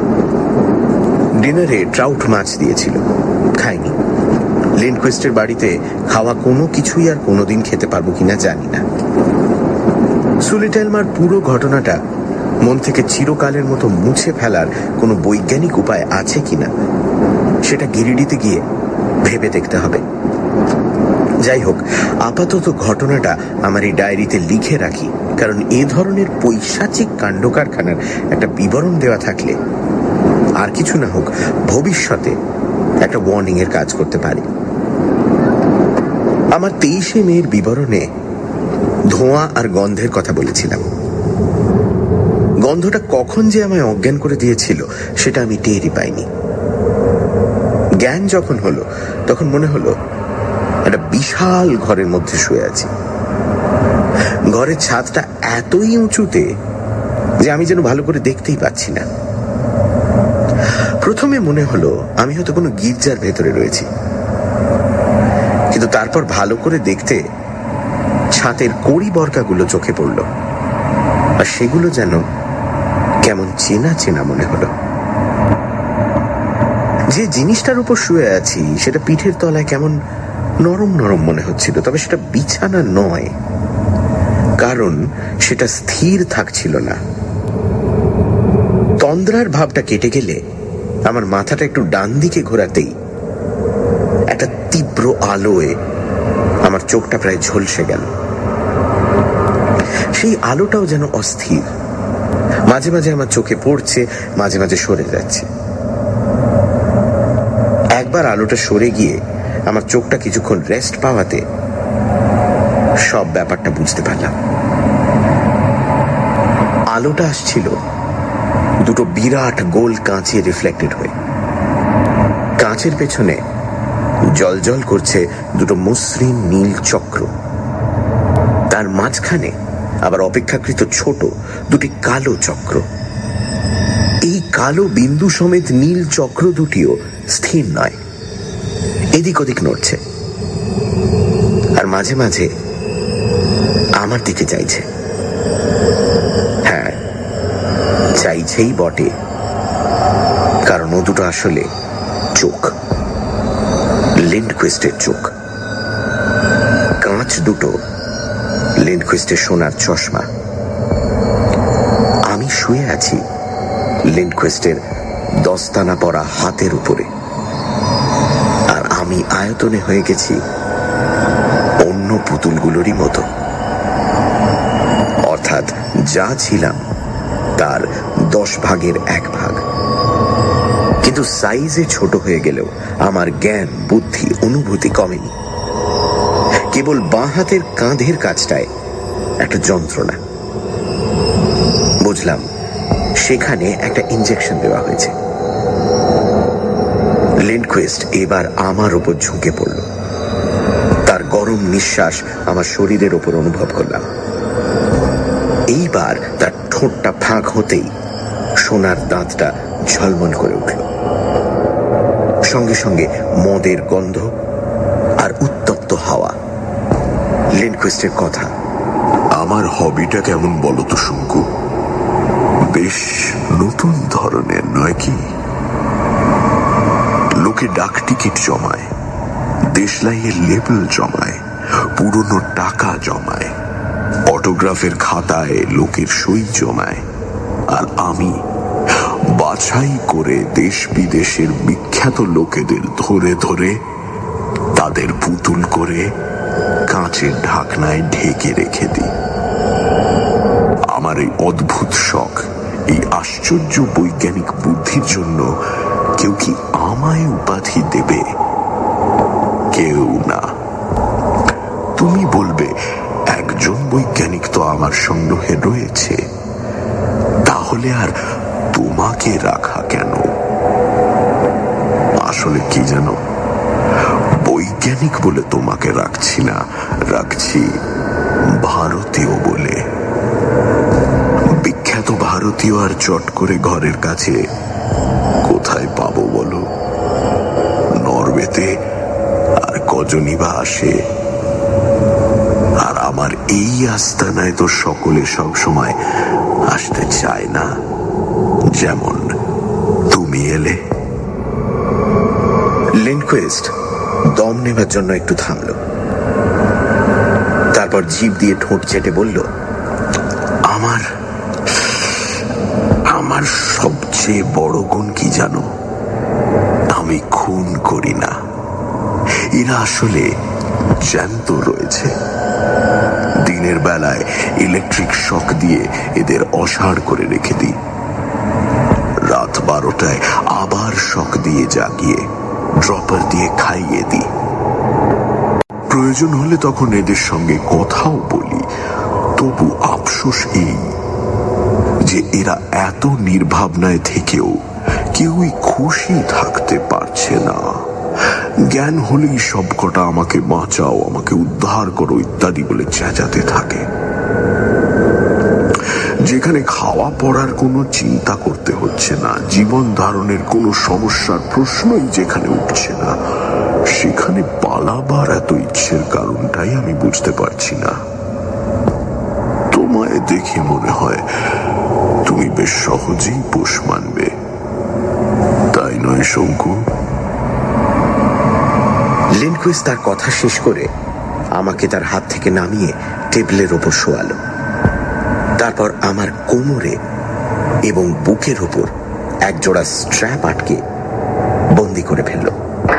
ডিনারে ট্রাউট মাছ দিয়েছিল, খাইনি। লিন্ডকুইস্টের বাড়িতে খাওয়া কোনো কিছুই আর কোনোদিন খেতে পারবো কিনা জানি না। সুলিটেলমার পুরো ঘটনাটা মন থেকে চিরকালের মতো মুছে ফেলার কোনো বৈজ্ঞানিক উপায় আছে কিনা সেটা গিরিডিতে গিয়ে ভেবে দেখতে হবে। যাই হোক, আপাতত ঘটনাটা আমার এই ডায়েরিতে লিখে রাখি, কারণ এ ধরনের পৈশাচিক কাণ্ড কারখানার একটা বিবরণ দেওয়া থাকলে আর কিছু না হোক ভবিষ্যতে একটা ওয়ার্নিং এর কাজ করতে পারে। আমার তেইশে মেয়ের বিবরণে ধোঁয়া আর গন্ধের কথা বলেছিলাম। গন্ধটা কখন যে আমায় অজ্ঞান করে দিয়েছিল সেটা আমি টেরই পাইনি। জ্ঞান যখন হলো তখন মনে হলো একটা বিশাল ঘরের মধ্যে শুয়ে আছি। ঘরের ছাদটা এতই উঁচুতে যে আমি যেন ভালো করে দেখতেই পাচ্ছি না। প্রথমে মনে হলো আমি হয়তো কোনো গির্জার ভেতরে রয়েছি, কিন্তু তারপর ভালো করে দেখতে ছাতের কড়ি বরকাগুলো চোখে পড়ল, আর সেগুলো যেন কেমন চেনা চেনা মনে হলো। যে জিনিসটার উপর শুয়ে আছি সেটা পিঠের তলায় কেমন নরম নরম মনে হচ্ছিল, তবে সেটা বিছানা নয়, কারণ সেটা স্থির থাকছিল না। তন্দ্রার ভাবটা কেটে গেলে আমার মাথাটা একটু ডান দিকে ঘোরাতেই একটা তীব্র আলোয় আমার চোখটা প্রায় ঝলসে গেল। সেই আলোটাও যেন অস্থির, মাঝে মাঝে আমার চোখে পড়ছে, মাঝে মাঝে সরে যাচ্ছে। একবার আলোটা সরে গিয়ে আমার চোখটা কিছুক্ষণ রেস্ট পাওয়াতে সব ব্যাপারটা বুঝতে পারলাম। আলোটা আসছিল দুটো বিরাট গোল কাঁচে রিফ্লেক্টেড হয়ে। কাঁচের পেছনে জলজল করছে দুটো মসৃণ নীল চক্র, তার মাঝখানে আবার অপেক্ষাকৃত ছোট দুটি কালো চক্র। এই কালো বিন্দু সমেত নীল চক্র দুটিও স্থির নয়, এদিক ওদিক নড়ছে, আর মাঝে মাঝে আমার দিকে চাইছে। হ্যাঁ, চাইছেই বটে, কারণ ও দুটো আসলে চোখ, লিন্ডকুইস্টের চোখ। কাঁচ দুটো লিন্ডকুইস্টের সোনার চশমা। আমি শুয়ে আছি লিন্ডকুইস্টের দস্তানা পরা হাতের উপরে, আর আমি আয়তনে হয়ে গেছি অন্য পুতুলগুলোরই মতো, অর্থাৎ যা ছিলাম তার দশ ভাগের এক ভাগ। কিন্তু সাইজে ছোট হয়ে গেলেও আমার জ্ঞান, বুদ্ধি, অনুভূতি কমেনি। কেবল বাঁ হাতের কাঁধের কাছটায় একটা যন্ত্রণা। বুঝলাম সেখানে একটা ইনজেকশন দেওয়া হয়েছে। লিন্ডকুইস্ট এবার আমার উপর ঝুঁকে পড়ল। তার গরম নিঃশ্বাস আমার শরীরের ওপর অনুভব করলাম। এইবার তার ঠোঁটটা ফাঁক হতেই সোনার দাঁতটা ঝলমল করে উঠল। সঙ্গে সঙ্গে মদের গন্ধ আর উত্তপ্ত হাওয়া। লিন্ডকুইস্টের কথা, আমার হবিটা কেমন বলো তো শঙ্কু? বেশ নতুন ধরনের নয় কি? লোকে ডাক টিকিট জমায়, দেশলাইয়ের লেবেল জমায়, পুরনো টাকা জমায়, অটোগ্রাফের খাতায় লোকের সই জমায়, আর আমি বাছাই করে দেশ বিদেশের বিখ্যাত লোকেদের ধরে ধরে তাদের পুতুল করে কাঁচের ঢাকনায় ঢেকে রেখে দিই। আমার এই অদ্ভুত শখ, এই আশ্চর্য বৈজ্ঞানিক বুদ্ধির জন্য কেউ কি আমায় উপাধি দেবে? কেউ না। তুমি বলবে একজন বৈজ্ঞানিক তো আমার সংগ্রহে রয়েছে, তাহলে আর তোমাকে রাখা কেন? আসলে কি জানো, বৈজ্ঞানিক বলে তোমাকে রাখছি না, রাখছি ভারতীয় বলে। বিখ্যাত ভারতীয় আর চট করে ঘরের কাছে কোথায় পাবো বলো? নরওয়েতে আর কজনই বা আসে? আর আমার এই আস্তানায় তো সকলে সব সময় আসতে চায় না, যেমন তুমি এলে। লিন্ডকুইস্ট দম নেবার জন্য একটু থামল, তারপর জিভ দিয়ে ঠোঁট চেটে বলল, আমার আমার সবচেয়ে বড় গুণ কি জানো? আমি খুন করি না। এরা আসলে জ্যান্ত রয়েছে। দিনের বেলায় ইলেকট্রিক শক দিয়ে এদের অসাড় করে রেখে দিই, রাত বারোটায় আবার শক দিয়ে জাগিয়ে ড্রপার দিয়ে খাইয়ে দিই। প্রয়োজন হলে তখন এদের সঙ্গে কথাও বলি। তবু আফসোস এই যে এরা এত নির্ভাবনায় থেকেও কেউই খুশি থাকতে পারছে না। জ্ঞান হলেই সবকটা আমাকে বাঁচাও, আমাকে উদ্ধার করো ইত্যাদি বলে চেঁচাতে থাকে। যেখানে খাওয়া পড়ার কোনো চিন্তা করতে হচ্ছে না, জীবন ধারণের কোনো সমস্যার প্রশ্নই যেখানে উঠছে না, সেখানে পালাবার এত ইচ্ছের কারণটাই আমি বুঝতে পারছি না। তোমায় দেখে মনে হয় তুমি বেশ সহজেই পোষ মানবে, তাই নয় শঙ্কু? লিন্ডকুইস্ট তার কথা শেষ করে আমাকে তার হাত থেকে নামিয়ে টেবিলের ওপর শোয়ালো। তারপর আমার কোমরে এবং বুকের ওপর একজোড়া স্ট্র্যাপ আটকে বন্দি করে ফেলল।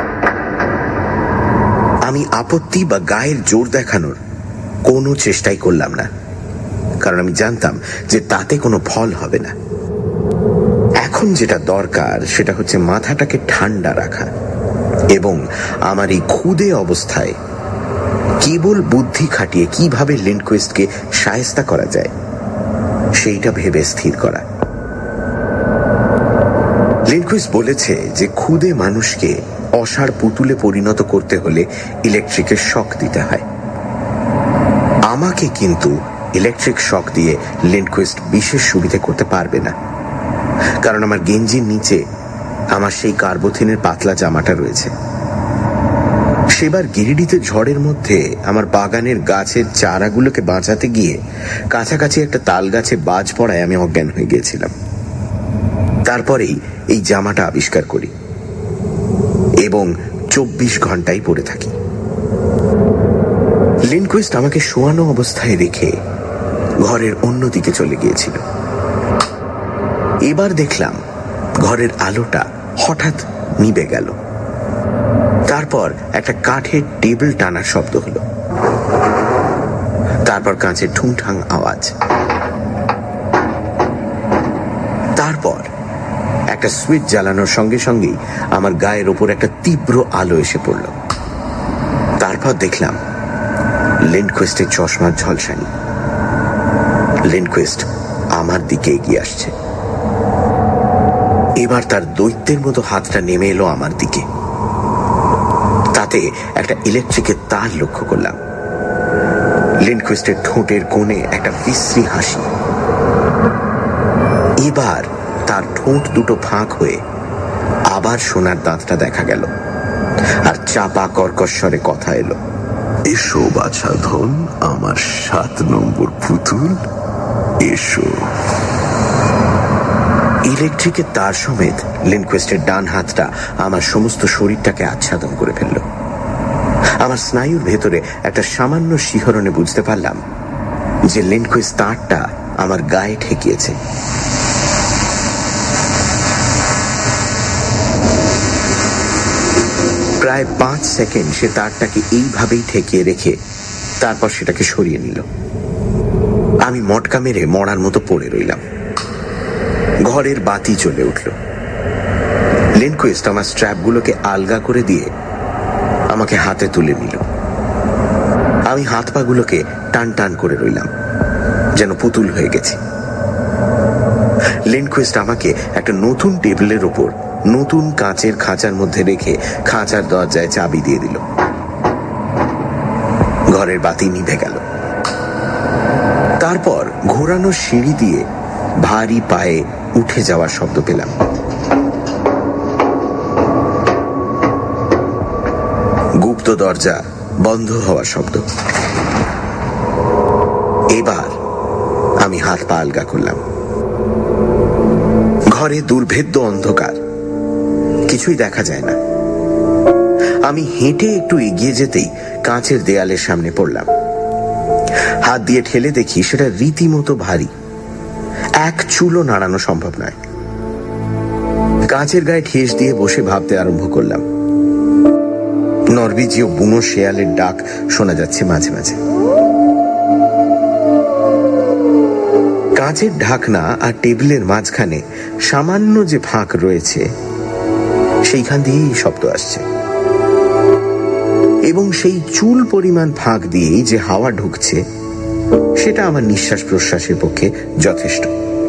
আমি আপত্তি বা গায়ের জোর দেখানোর কোনো চেষ্টাই করলাম না, কারণ আমি জানতাম যে তাতে কোনো ফল হবে না। এখন যেটা দরকার সেটা হচ্ছে মাথাটাকে ঠান্ডা রাখা এবং আমার এই ক্ষুদে অবস্থায় কেবল বুদ্ধি খাটিয়ে কিভাবে লিন্ডকুইস্টকে শায়েস্তা করা যায় সেইটা ভেবে স্থির করা। লিন্ডকুইস্ট বলেছে যে ক্ষুদে মানুষকে অসাড় পুতুলে পরিণত করতে হলে ইলেকট্রিকের শক দিতে হয়। আমাকে কিন্তু ইলেকট্রিক শক দিয়ে লিন্ডকুইস্ট বিশেষ সুবিধে করতে পারবে না, কারণ আমার গেঞ্জির নিচে আমার সেই কার্বোথিনের পাতলা জামাটা রয়েছে। সেবার গিরিডিতে ঝড়ের মধ্যে আমার বাগানের গাছের চারাগুলোকে বাঁচাতে গিয়ে কাছাকাছি একটা তাল গাছে বাজ পড়ায় আমি অজ্ঞান হয়ে গিয়েছিলাম। তারপরেই এই জামাটা আবিষ্কার করি এবং চব্বিশ ঘন্টাই পরে থাকি। লিন্ডকুইস্ট আমাকে শোয়ানো অবস্থায় রেখে ঘরের অন্যদিকে চলে গিয়েছিল। এবার দেখলাম ঘরের আলোটা হঠাৎ নিভে গেল। তারপর একটা কাঠের টেবিল টানার শব্দ হলো, তারপর কাঁচের ঠুংঠাং আওয়াজ, তারপর একটা সুইচ জ্বালানোর সঙ্গে সঙ্গেই আমার গায়ের ওপর একটা তীব্র আলো এসে পড়ল। তারপর দেখলাম লিন্ডকুইস্টের চশমার ঝলসানি। লিন্ডকুইস্ট আমার দিকে এগিয়ে আসছে। এবার তার দৈত্যের মতো হাতটা নেমে এলো আমার দিকে। তাতে একটা ইলেকট্রিকের তার লক্ষ্য করলাম। লিন্ডকুইস্টের ঠোঁটের কোণে একটা বিশ্রী হাসি। এবার তার ঠোঁট দুটো ফাঁক হয়ে আবার সোনার দাঁতটা দেখা গেল, আর চাপা কর্কশ্বরে কথা এলো, এসো বাছা ধন, আমার সাত নম্বর পুতুল, এসো। ইলেকট্রিকের তার সমেত লিন্ডকুইস্টের ডান হাতটা আমার সমস্ত শরীরটাকে আচ্ছাদন করে ফেলল। আমার স্নায়ুর ভেতরে একটা সামান্য শিহরণে বুঝতে পারলাম যে লিন্ডকুইস্ট তারটা আমার গায়ে ঠেকিয়েছে। প্রায় পাঁচ সেকেন্ড সে তারটাকে এইভাবেই ঠেকিয়ে রেখে তারপর সেটাকে সরিয়ে নিল। আমি মটকা মেরে মরার মতো পড়ে রইলাম। ঘরের বাতি জ্বলে উঠল। লিন্ডকুইস্ট আমার স্ট্র্যাপগুলোকে আলগা করে দিয়ে আমাকে হাতে তুলে নিল। আমি হাত পাগুলোকে টান টান করে রইলাম, যেন পুতুল হয়ে গেছি। লিন্ডকুইস্ট আমাকে একটা নতুন টেবিলের ওপর নতুন কাঁচের খাঁচার মধ্যে রেখে খাঁচার দরজায় চাবি দিয়ে দিল। ঘরের বাতি নিভে গেল। তারপর ঘোরানো সিঁড়ি দিয়ে ভারী পায়ে উঠে যাওয়ার শব্দ পেলাম। গুপ্ত দরজা বন্ধ হওয়ার শব্দ। এবার আমি হাত পা আলগা করলাম। ঘরে দুর্ভেদ্য অন্ধকার, কিছুই দেখা যায় না। আমি হেঁটে একটু এগিয়ে যেতেই কাঁচের দেয়ালের সামনে পড়লাম। হাত দিয়ে ঠেলে দেখি সেটা রীতিমতো ভারী, এক চুলও নাড়ানো সম্ভব নয়। কাঁচের গায়ে ঠেস দিয়ে বসে ভাবতে আরম্ভ করলাম। নরওয়েজীয় বুনো শেয়ালের ডাক শোনা যাচ্ছে মাঝে মাঝে। কাঁচের ঢাকনা আর টেবিলের মাঝখানে সামান্য যে ফাঁক রয়েছে সেইখান দিয়েই শব্দ আসছে, এবং সেই চুল পরিমাণ ফাঁক দিয়েই যে হাওয়া ঢুকছে সেটা আমার নিঃশ্বাস প্রশ্বাসের পক্ষে যথেষ্ট।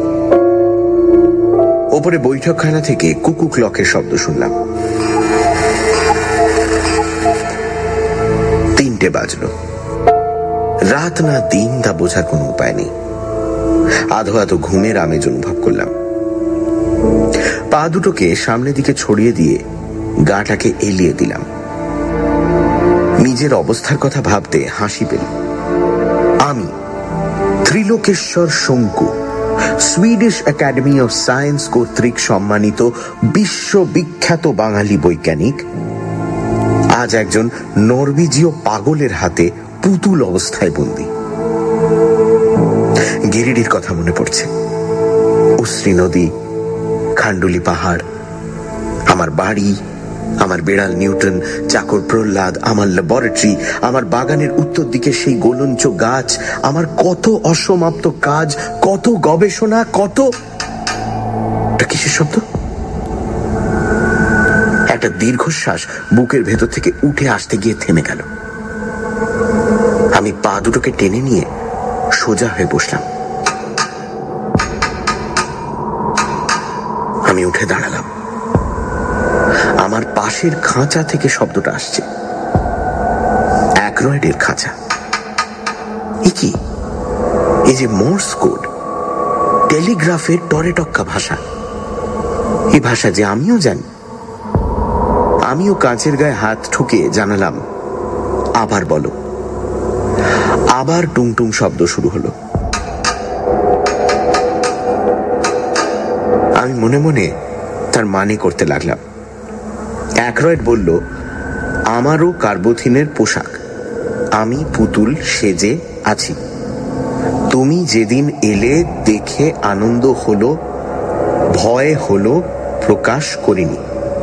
ওপরে বৈঠকখানা থেকে কুকু ক্লকের শব্দ শুনলাম। তিনটে বাজলো। রাত না দিন তা বোঝার কোনো উপায় নেই। আধো আধো ঘুমের আমেজ অনুভব করলাম। পা দুটোকে সামনের দিকে ছড়িয়ে দিয়ে গাটাকে এলিয়ে দিলাম। নিজের অবস্থার কথা ভাবতে হাসি পেল। আমি ত্রিলোকেশ্বর শঙ্কু, সুইডিশ একাডেমি অফ সায়েন্স কর্তৃক সম্মানিত বিশ্ববিখ্যাত বাঙালি বৈজ্ঞানিক, আজ একজন নরওয়েজীয় পাগলের হাতে পুতুল অবস্থায় বন্দী। গিরিডির কথা মনে পড়ছে। উশ্রী নদী, খান্ডুলি পাহাড়, আমার বাড়ি, আমার বেড়াল নিউটন, চাকর প্রহ্লাদ, আমার ল্যাবরেটরি, আমার বাগানের উত্তর দিকে সেই গোলঞ্চ গাছ, আমার কত অসমাপ্ত কাজ, কত গবেষণা, কত... কিসের শব্দ? একটা দীর্ঘশ্বাস বুকের ভেতর থেকে উঠে আসতে গিয়ে থেমে গেল। আমি পা দুটোকে টেনে নিয়ে সোজা হয়ে বসলাম। আমি উঠে দাঁড়ালাম। আমার পাশের খাঁচা থেকে শব্দটা আসছে, অ্যাক্রয়েডের খাঁচা। এ কি? এই যে মোর্স কোড, টেলিগ্রাফের টরেটক্কা ভাষা, এই ভাষা যে আমিও জানি। আমিও কাঁচের গায়ে হাত ঠুকে জানালাম, আবার বলো। আবার টুংটুং শব্দ শুরু হলো। আমি মনে মনে তার মানে করতে লাগলাম। অ্যাক্রয়েড বলল, আমারও কার্বোথিনের পোশাক, আমি পুতুল সেজে আছি। তুমি যেদিন এলে দেখে আনন্দ হলো, ভয় হলো, প্রকাশ করিনি।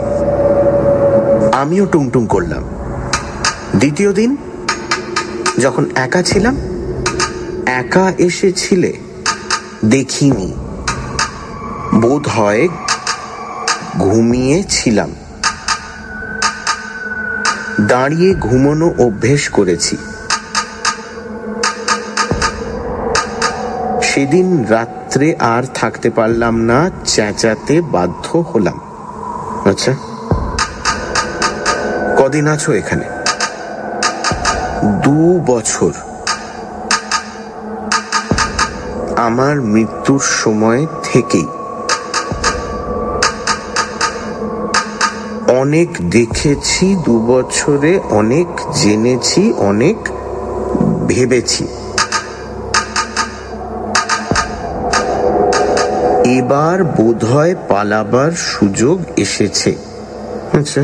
আমিও টুংটুং করলাম। দ্বিতীয় দিন যখন একা ছিলাম, একা এসেছিলে, দেখিনি, বোধ হয় ঘুমিয়েছিলাম, দাঁড়িয়ে ঘুমানো অভ্যেস করেছি, সেদিন রাত্রে আর থাকতে পারলাম না, চেঁচাতে বাধ্য হলাম। আচ্ছা, কদিন আছো এখানে? দু বছর। আমার মৃত্যুর সময় থেকেই অনেক দেখেছি, দু বছরে অনেক জেনেছি, অনেক ভেবেছি। এবার বোধহয় পালাবার সুযোগ এসেছে। আচ্ছা,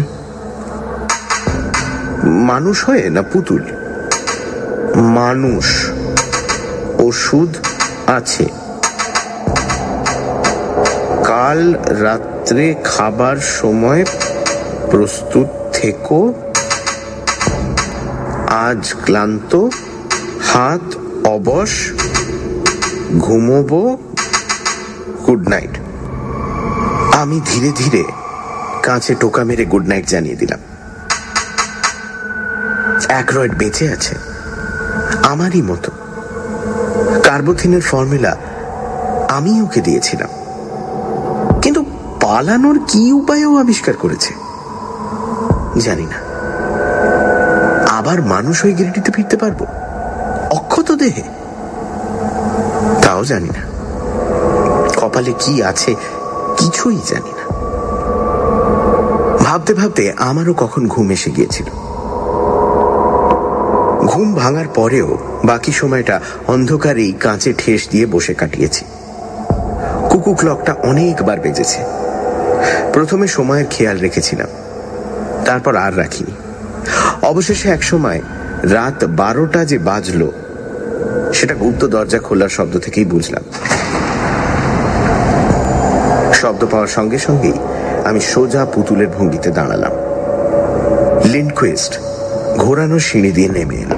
মানুষ হয় না পুতুল? মানুষ। ওষুধ আছে। কাল রাত্রে খাবার সময় প্রস্তুত থেকো। আজ ক্লান্ত, হাত অবশ, ঘুমোবো। Good night. আমি ধীরে ধীরে কাঁচে টোকা মেরে গুড নাইট জানিয়ে দিলাম। অ্যাক্রয়েড বেঁচে আছে, আমারই মতো। কার্বোথিনের ফর্মুলা আমি ওকে দিয়েছিলাম, কিন্তু পালানোর কি উপায়ও আবিষ্কার করেছে জানি না। আবার মানুষ হয়ে গিরিটিতে ফিরতে পারবো অক্ষত দেহে? তাও জানি না। কপালে কি আছে কিছুই জানি না। ভাবতে ভাবতে আমারও কখন ঘুম এসে গিয়েছিল। ঘুম ভাঙার পরেও বাকি সময়টা অন্ধকারেই কাঁচে ঠেস দিয়ে বসে কাটিয়েছি। কুকু ক্লকটা অনেকবার বেজেছে। প্রথমে সময়ের খেয়াল রেখেছিলাম, তারপর আর রাখিনি। অবশেষে এক সময় রাত বারোটা যে বাজলো সেটা গুপ্ত দরজা খোলার শব্দ থেকেই বুঝলাম। শব্দ পাওয়ার সঙ্গে সঙ্গেই আমি সোজা পুতুলের ভঙ্গিতে দাঁড়ালাম। লিন্ডকুইস্ট ঘোরানো সিঁড়ি দিয়ে নেমে এলো।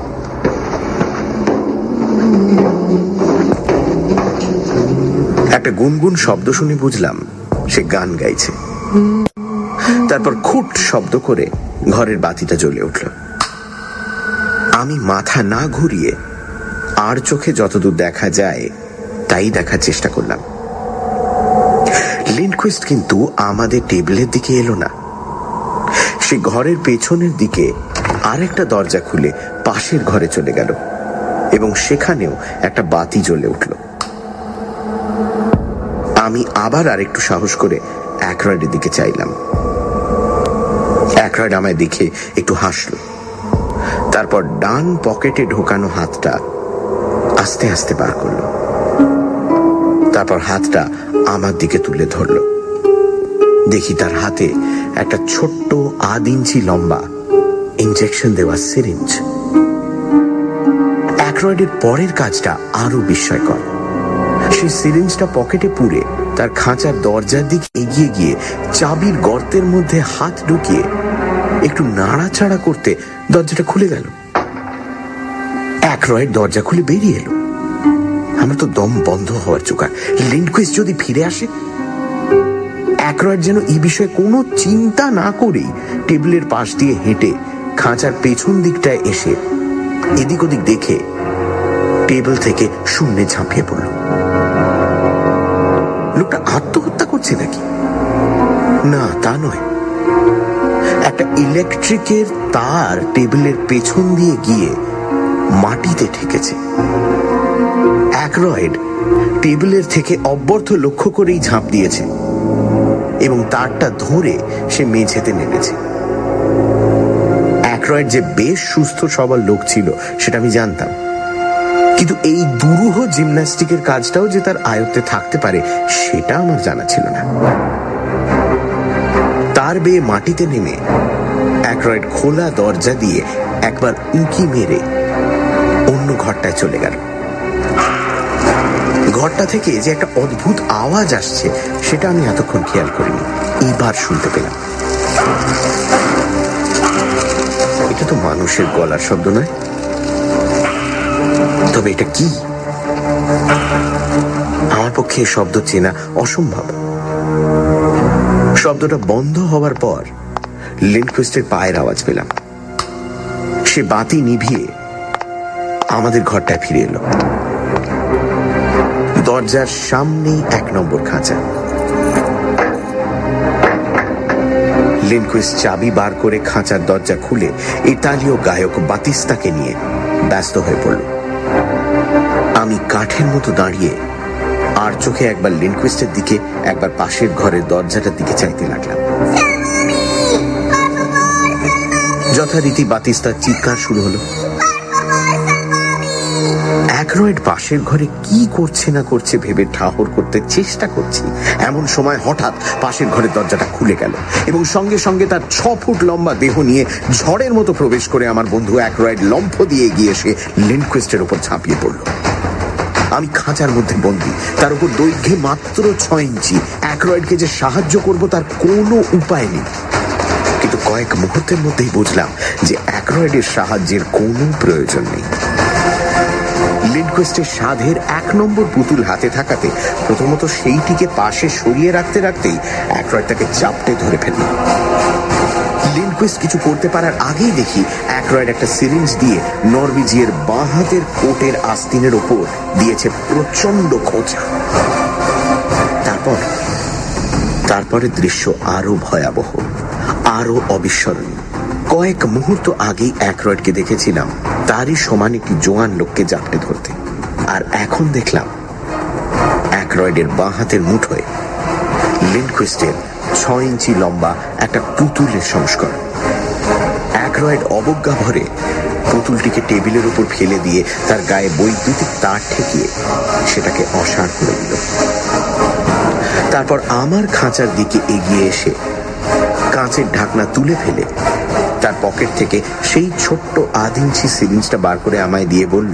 একটা গুনগুন শব্দ শুনে বুঝলাম সে গান গাইছে। তারপর খুট শব্দ করে ঘরের বাতিটা জ্বলে উঠল। আমি মাথা না ঘুরিয়ে আর চোখে যতদূর দেখা যায় তাই দেখার চেষ্টা করলাম। লিন্ডকুইস্ট কিন্তু আমাদের টেবিলের দিকে এলো না। সে ঘরের পেছনের দিকে আরেকটা দরজা খুলে পাশের ঘরে চলে গেল এবং সেখানেও একটা বাতি জ্বলে উঠল। আমি আবার আরেকটু সাহস করে অ্যাক্রয়েডের দিকে চাইলাম। অ্যাক্রয়েড আমায় দেখে একটু হাসল। তারপর ডান পকেটে ঢোকানো হাতটা আস্তে আস্তে বার করল। তারপর হাতটা আমার দিকে তুলে ধরল। দেখি তার হাতে একটা ছোট্ট আধ ইঞ্চি লম্বা ইনজেকশন দেওয়া সিরিঞ্জ। অ্যাক্রয়েডের পরের কাজটা আরো বিস্ময়কর। সেই সিরিঞ্জটা পকেটে পুরে তার খাঁচার দরজার দিকে এগিয়ে গিয়ে চাবির গর্তের মধ্যে হাত ঢুকিয়ে একটু নাড়াচাড়া করতে দরজাটা খুলে গেল। অ্যাক্রয়েড দরজা খুলে বেরিয়ে এলো। আমার তো দম বন্ধ হওয়ার জোগাড়। লিন্ডকুইস্ট যদি ফিরে আসে? অ্যাক্রয়েড যেন এই বিষয়ে কোনো চিন্তা না করেই টেবিলের পাশ দিয়ে হেঁটে খাঁচার পেছন দিকটায় এসে এদিক ওদিক দেখে টেবিল থেকে শূন্যে ঝাঁপিয়ে পড়ল। লোকটা আত্মহত্যা করছে নাকি? না, তা নয়। একটা ইলেকট্রিকের তার টেবিলের পেছন দিয়ে গিয়ে মাটিতে ঠেকেছে। অ্যাক্রয়েড টেবিলের থেকে অব্যর্থ লক্ষ্য করেই ঝাঁপ দিয়েছে এবং তারটা ধরে সে মেঝেতে নেমেছে। অ্যাক্রয়েড যে বেশ সুস্থ সবল লোক ছিল সেটা আমি জানতাম, কিন্তু এই দুরূহ জিমন্যাস্টিকের কাজটাও যে তার আয়ত্তে থাকতে পারে সেটা আমার জানা ছিল না। তার বেয়ে মাটিতে নেমে অ্যাক্রয়েড খোলা দরজা দিয়ে একবার উঁকি মেরে অন্য ঘরটায় চলে গেল। ঘরটা থেকে যে একটা অদ্ভুত আওয়াজ আসছে সেটা আমি এতক্ষণ খেয়াল করিনি, এইবার শুনতে পেলাম। এটা তো মানুষের গলার শব্দ নয়, তবে এটা কি? আমার পক্ষে এই শব্দ চেনা অসম্ভব। শব্দটা বন্ধ হওয়ার পর লিন্ডকুইস্টের পায়ের আওয়াজ পেলাম। সে বাতি নিভিয়ে আমাদের ঘরটায় ফিরে এলো। দরজার সামনেই এক নম্বর খাঁচা। লিন্ডকুইস্ট চাবি বার করে খাঁচার দরজা খুলে ইতালীয় গায়ক বাতিস্তাকে নিয়ে ব্যস্ত হয়ে পড়ল। আমি কাঠের মতো দাঁড়িয়ে আর চোখে একবার লিন্ডকুইস্টের দিকে, একবার পাশের ঘরের দরজাটার দিকে চাইতে লাগলাম। যথারীতি বাতিস্তার চিৎকার শুরু হলো। অ্যাকরয়েড পাশের ঘরে কি করছে না করছে ভেবে ঠাহর করতে চেষ্টা করছি, এমন সময় হঠাৎ পাশের ঘরের দরজাটা খুলে গেল এবং সঙ্গে সঙ্গে তার ছ ফুট লম্বা দেহ নিয়ে ঝড়ের মতো প্রবেশ করে আমার বন্ধু অ্যাকরয়েড লম্ফ দিয়ে এগিয়ে এসে লিন্ডকুইস্টের উপর ঝাঁপিয়ে পড়ল। আমি খাঁচার মধ্যে বন্দী, তার উপর দৈর্ঘ্যে মাত্র ছয় ইঞ্চি। অ্যাকরয়েডকে যে সাহায্য করব তার কোনো উপায় নেই। কিন্তু কয়েক মুহূর্তের মধ্যেই বুঝলাম যে অ্যাকরয়েডের সাহায্যের কোনো প্রয়োজন নেই। লিন্ডকুইস্টের সাধের এক নম্বর পুতুল হাতে থাকাতে প্রথমত সেইটিকে পাশে সরিয়ে রাখতে রাখতেই অ্যাকরয়েড তাকে চাপটে ধরে ফেলল। লিন্ডকুইস্ট কিছু করতে পারার আগেই দেখি অ্যাকরয়েড একটা সিরিঞ্জ দিয়ে নরওয়েজিয়ার বাঁ হাতের কোটের আস্তিনের ওপর দিয়েছে প্রচন্ড খোঁচা। তারপর তারপরে দৃশ্য আরো ভয়াবহ, আরো অবিস্মরণীয়। কয়েক মুহূর্ত আগেই অ্যাকরয়েডকে দেখেছিলাম তারই সমান একটি জোয়ান লোককে জাপটে ধরতে, আর এখন দেখলাম অ্যাকরয়েডের বাঁ হাতের মুঠোয় লিন্ডকুইস্টের ছয় ইঞ্চি লম্বা একটা পুতুলের সংস্করণ। অ্যাকরয়েড অবজ্ঞা ভরে পুতুলটিকে টেবিলের উপর ফেলে দিয়ে তার গায়ে বৈদ্যুতিক তার ঠেকিয়ে সেটাকে অসাড় করে দিল। তারপর আমার খাঁচার দিকে এগিয়ে এসে কাঁচের ঢাকনা তুলে ফেলে তার পকেট থেকে সেই ছোট্ট আধ ইঞ্চি সিরিঞ্জটা বার করে আমায় দিয়ে বলল,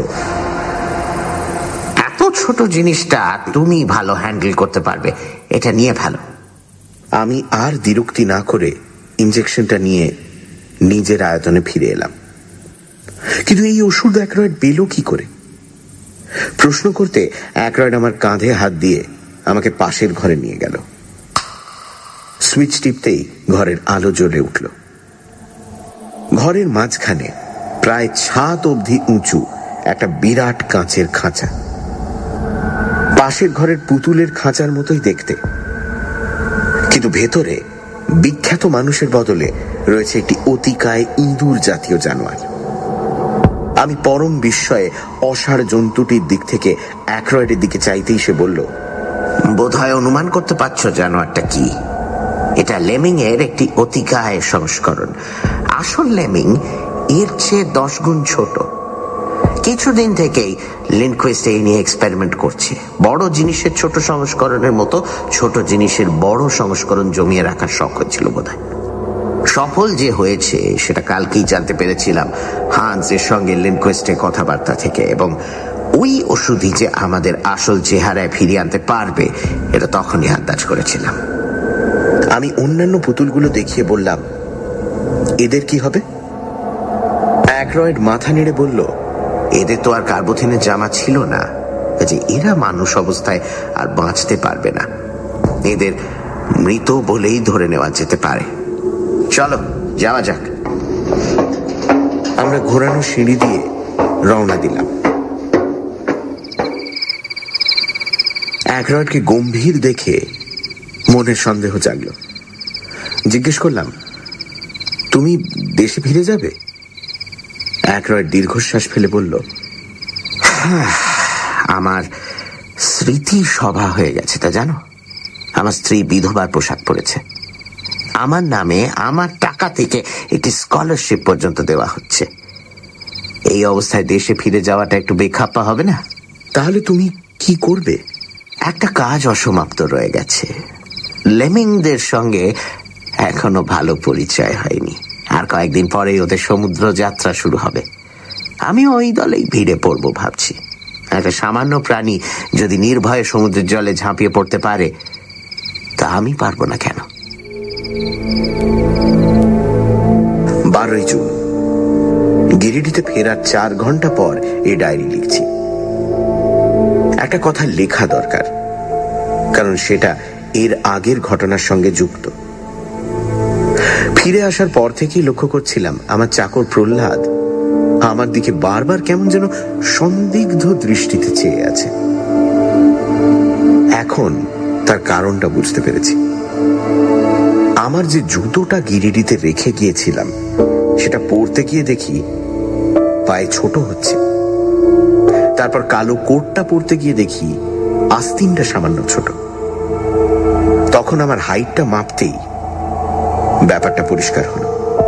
এত ছোট জিনিসটা তুমি ভালো হ্যান্ডেল করতে পারবে, এটা নিয়ে ভালো। আমি আর দ্বিরুক্তি না করে ইঞ্জেকশনটা নিয়ে নিজের আয়তনে ফিরে এলাম। কিন্তু এই ওষুধ অ্যাকরয়েড পেল কি করে? প্রশ্ন করতে অ্যাকরয়েড আমার কাঁধে হাত দিয়ে আমাকে পাশের ঘরে নিয়ে গেল। সুইচ টিপতেই ঘরের আলো জ্বলে উঠল। ঘরের মাঝখানে প্রায় ছাদ অবধি উঁচু একটা বিরাট কাঁচের খাঁচা, পাশের ঘরের পুতুলের খাঁচার মতোই দেখতে, কিন্তু ভেতরে বিখ্যাত মানুষের বদলে রয়েছে একটি অতিকায় ইঁদুর জাতীয় জানোয়ার। আমি পরম বিস্ময়ে অসাড় জন্তুটির দিক থেকে অ্যাকরয়েডের দিকে চাইতেই সে বলল, বোধহয় অনুমান করতে পারছো জানোয়ারটা কি? এটা লেমিং এর একটি অতিকায় সংস্করণ। আসল লেমিং এর চেয়ে দশ গুণ ছোট। কিছুদিন থেকেই লিন্ডকুইস্ট এই নিয়ে এক্সপেরিমেন্ট করছে। বড় জিনিসের ছোট সংস্করণের মতো ছোট জিনিসের বড় সংস্করণ জমিয়ে রাখার শখ হয়েছিল বোধহয়। সফল যে হয়েছে সেটা কালকেই জানতে পেরেছিলাম হান্সের সঙ্গে লিন্ডকুইস্টের কথাবার্তা থেকে, এবং ওই ওষুধই যে আমাদের আসল চেহারায় ফিরিয়ে আনতে পারবে এটা তখনই আন্দাজ করেছিলাম। আমি অন্যান্য পুতুলগুলো দেখিয়ে বললাম, এদের কি হবে? অ্যাকরয়েড মাথা নেড়ে বলল, এদের তো আর কার্বোথিনের জামা ছিল না, যে এরা মানুষ অবস্থায় আর বাঁচতে পারবে না। এদের মৃত বলেই ধরে নেওয়া যেতে পারে। চলো যাওয়া যাক। আমরা ঘোরানো সিঁড়ি দিয়ে রওনা দিলাম। অ্যাকরয়েডকে গম্ভীর দেখে মনের সন্দেহ জাগল। জিজ্ঞেস করলাম, তুমি দেশে ফিরে যাবে? অ্যাকরয়েড দীর্ঘশ্বাস ফেলে বলল, আমার স্মৃতি সভা হয়ে গেছে তা জানো। আমার স্ত্রী বিধবার পোশাক পরেছে, আমার নামে আমার টাকা থেকে একটি স্কলারশিপ পর্যন্ত দেওয়া হচ্ছে। এই অবস্থায় দেশে ফিরে যাওয়াটা একটু বেখাপ্পা হবে না? তাহলে তুমি কি করবে? একটা কাজ অসমাপ্ত রয়ে গেছে। লেমিংদের সঙ্গে এখনো ভালো পরিচয় হয়নি, আর কয়েকদিন পরেই ওদের সমুদ্র যাত্রা শুরু হবে। আমি ওই দলেই ভিড়ে পড়বো ভাবছি। একটা সামান্য প্রাণী যদি নির্ভয়ে সমুদ্রের জলে ঝাঁপিয়ে পড়তে পারে, তা আমি পারবো না কেন? বারোই জুন, গিরিডিতে ফেরার চার ঘন্টা পর এই ডায়েরি লিখছি। একটা কথা লেখা দরকার, কারণ সেটা এর আগের ঘটনার সঙ্গে যুক্ত। ফিরে আসার পর থেকেই লক্ষ্য করছিলাম আমার চাকর প্রহ্লাদ আমার দিকে বারবার কেমন যেন সন্দিগ্ধ দৃষ্টিতে চেয়ে আছে। এখন তার কারণটা বুঝতে পেরেছি। আমার যে জুতোটা গিরিডিতে রেখে গিয়েছিলাম সেটা পরতে গিয়ে দেখি পায়ে ছোট হচ্ছে। তারপর কালো কোটটা পরতে গিয়ে দেখি আস্তিনটা সামান্য ছোট। তখন আমার হাইটটা মাপতেই ব্যাপারটা পরিষ্কার হলো।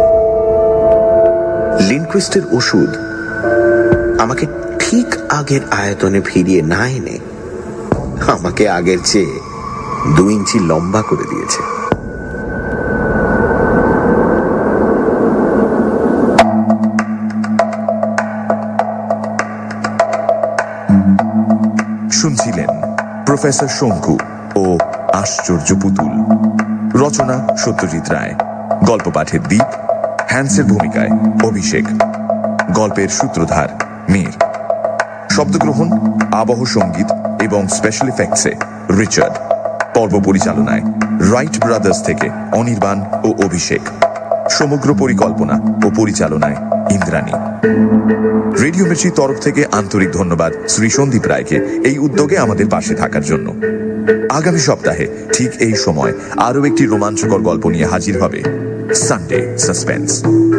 লিনকুইস্টের ওষুধ আমাকে ঠিক আগের আয়তনে ফিরিয়ে না এনে আমাকে আগের চেয়ে দু ইঞ্চি লম্বা করে দিয়েছে। শুনছিলেন প্রফেসর শঙ্কু ও আশ্চর্য পুতুল। রচনা সত্যজিৎ রায়, গল্প পাঠে দীপ, হ্যান্সের ভূমিকায় অভিষেক, গল্পের সূত্রধার মীর, শব্দগ্রহণ, আবহ সঙ্গীত এবং স্পেশাল ইফেক্টসে রিচার্ড, পর্ব পরিচালনায় রাইট ব্রাদার্স থেকে অনির্বাণ ও অভিষেক, সমগ্র পরিকল্পনা ও পরিচালনায় ইন্দ্রাণী। রেডিও মির্চির তরফ থেকে আন্তরিক ধন্যবাদ শ্রী সন্দীপ রায়কে এই উদ্যোগে আমাদের পাশে থাকার জন্য। আগামী সপ্তাহে ঠিক এই সময় আরও একটি রোমাঞ্চকর গল্প নিয়ে হাজির হবে সানডে সাসপেন্স।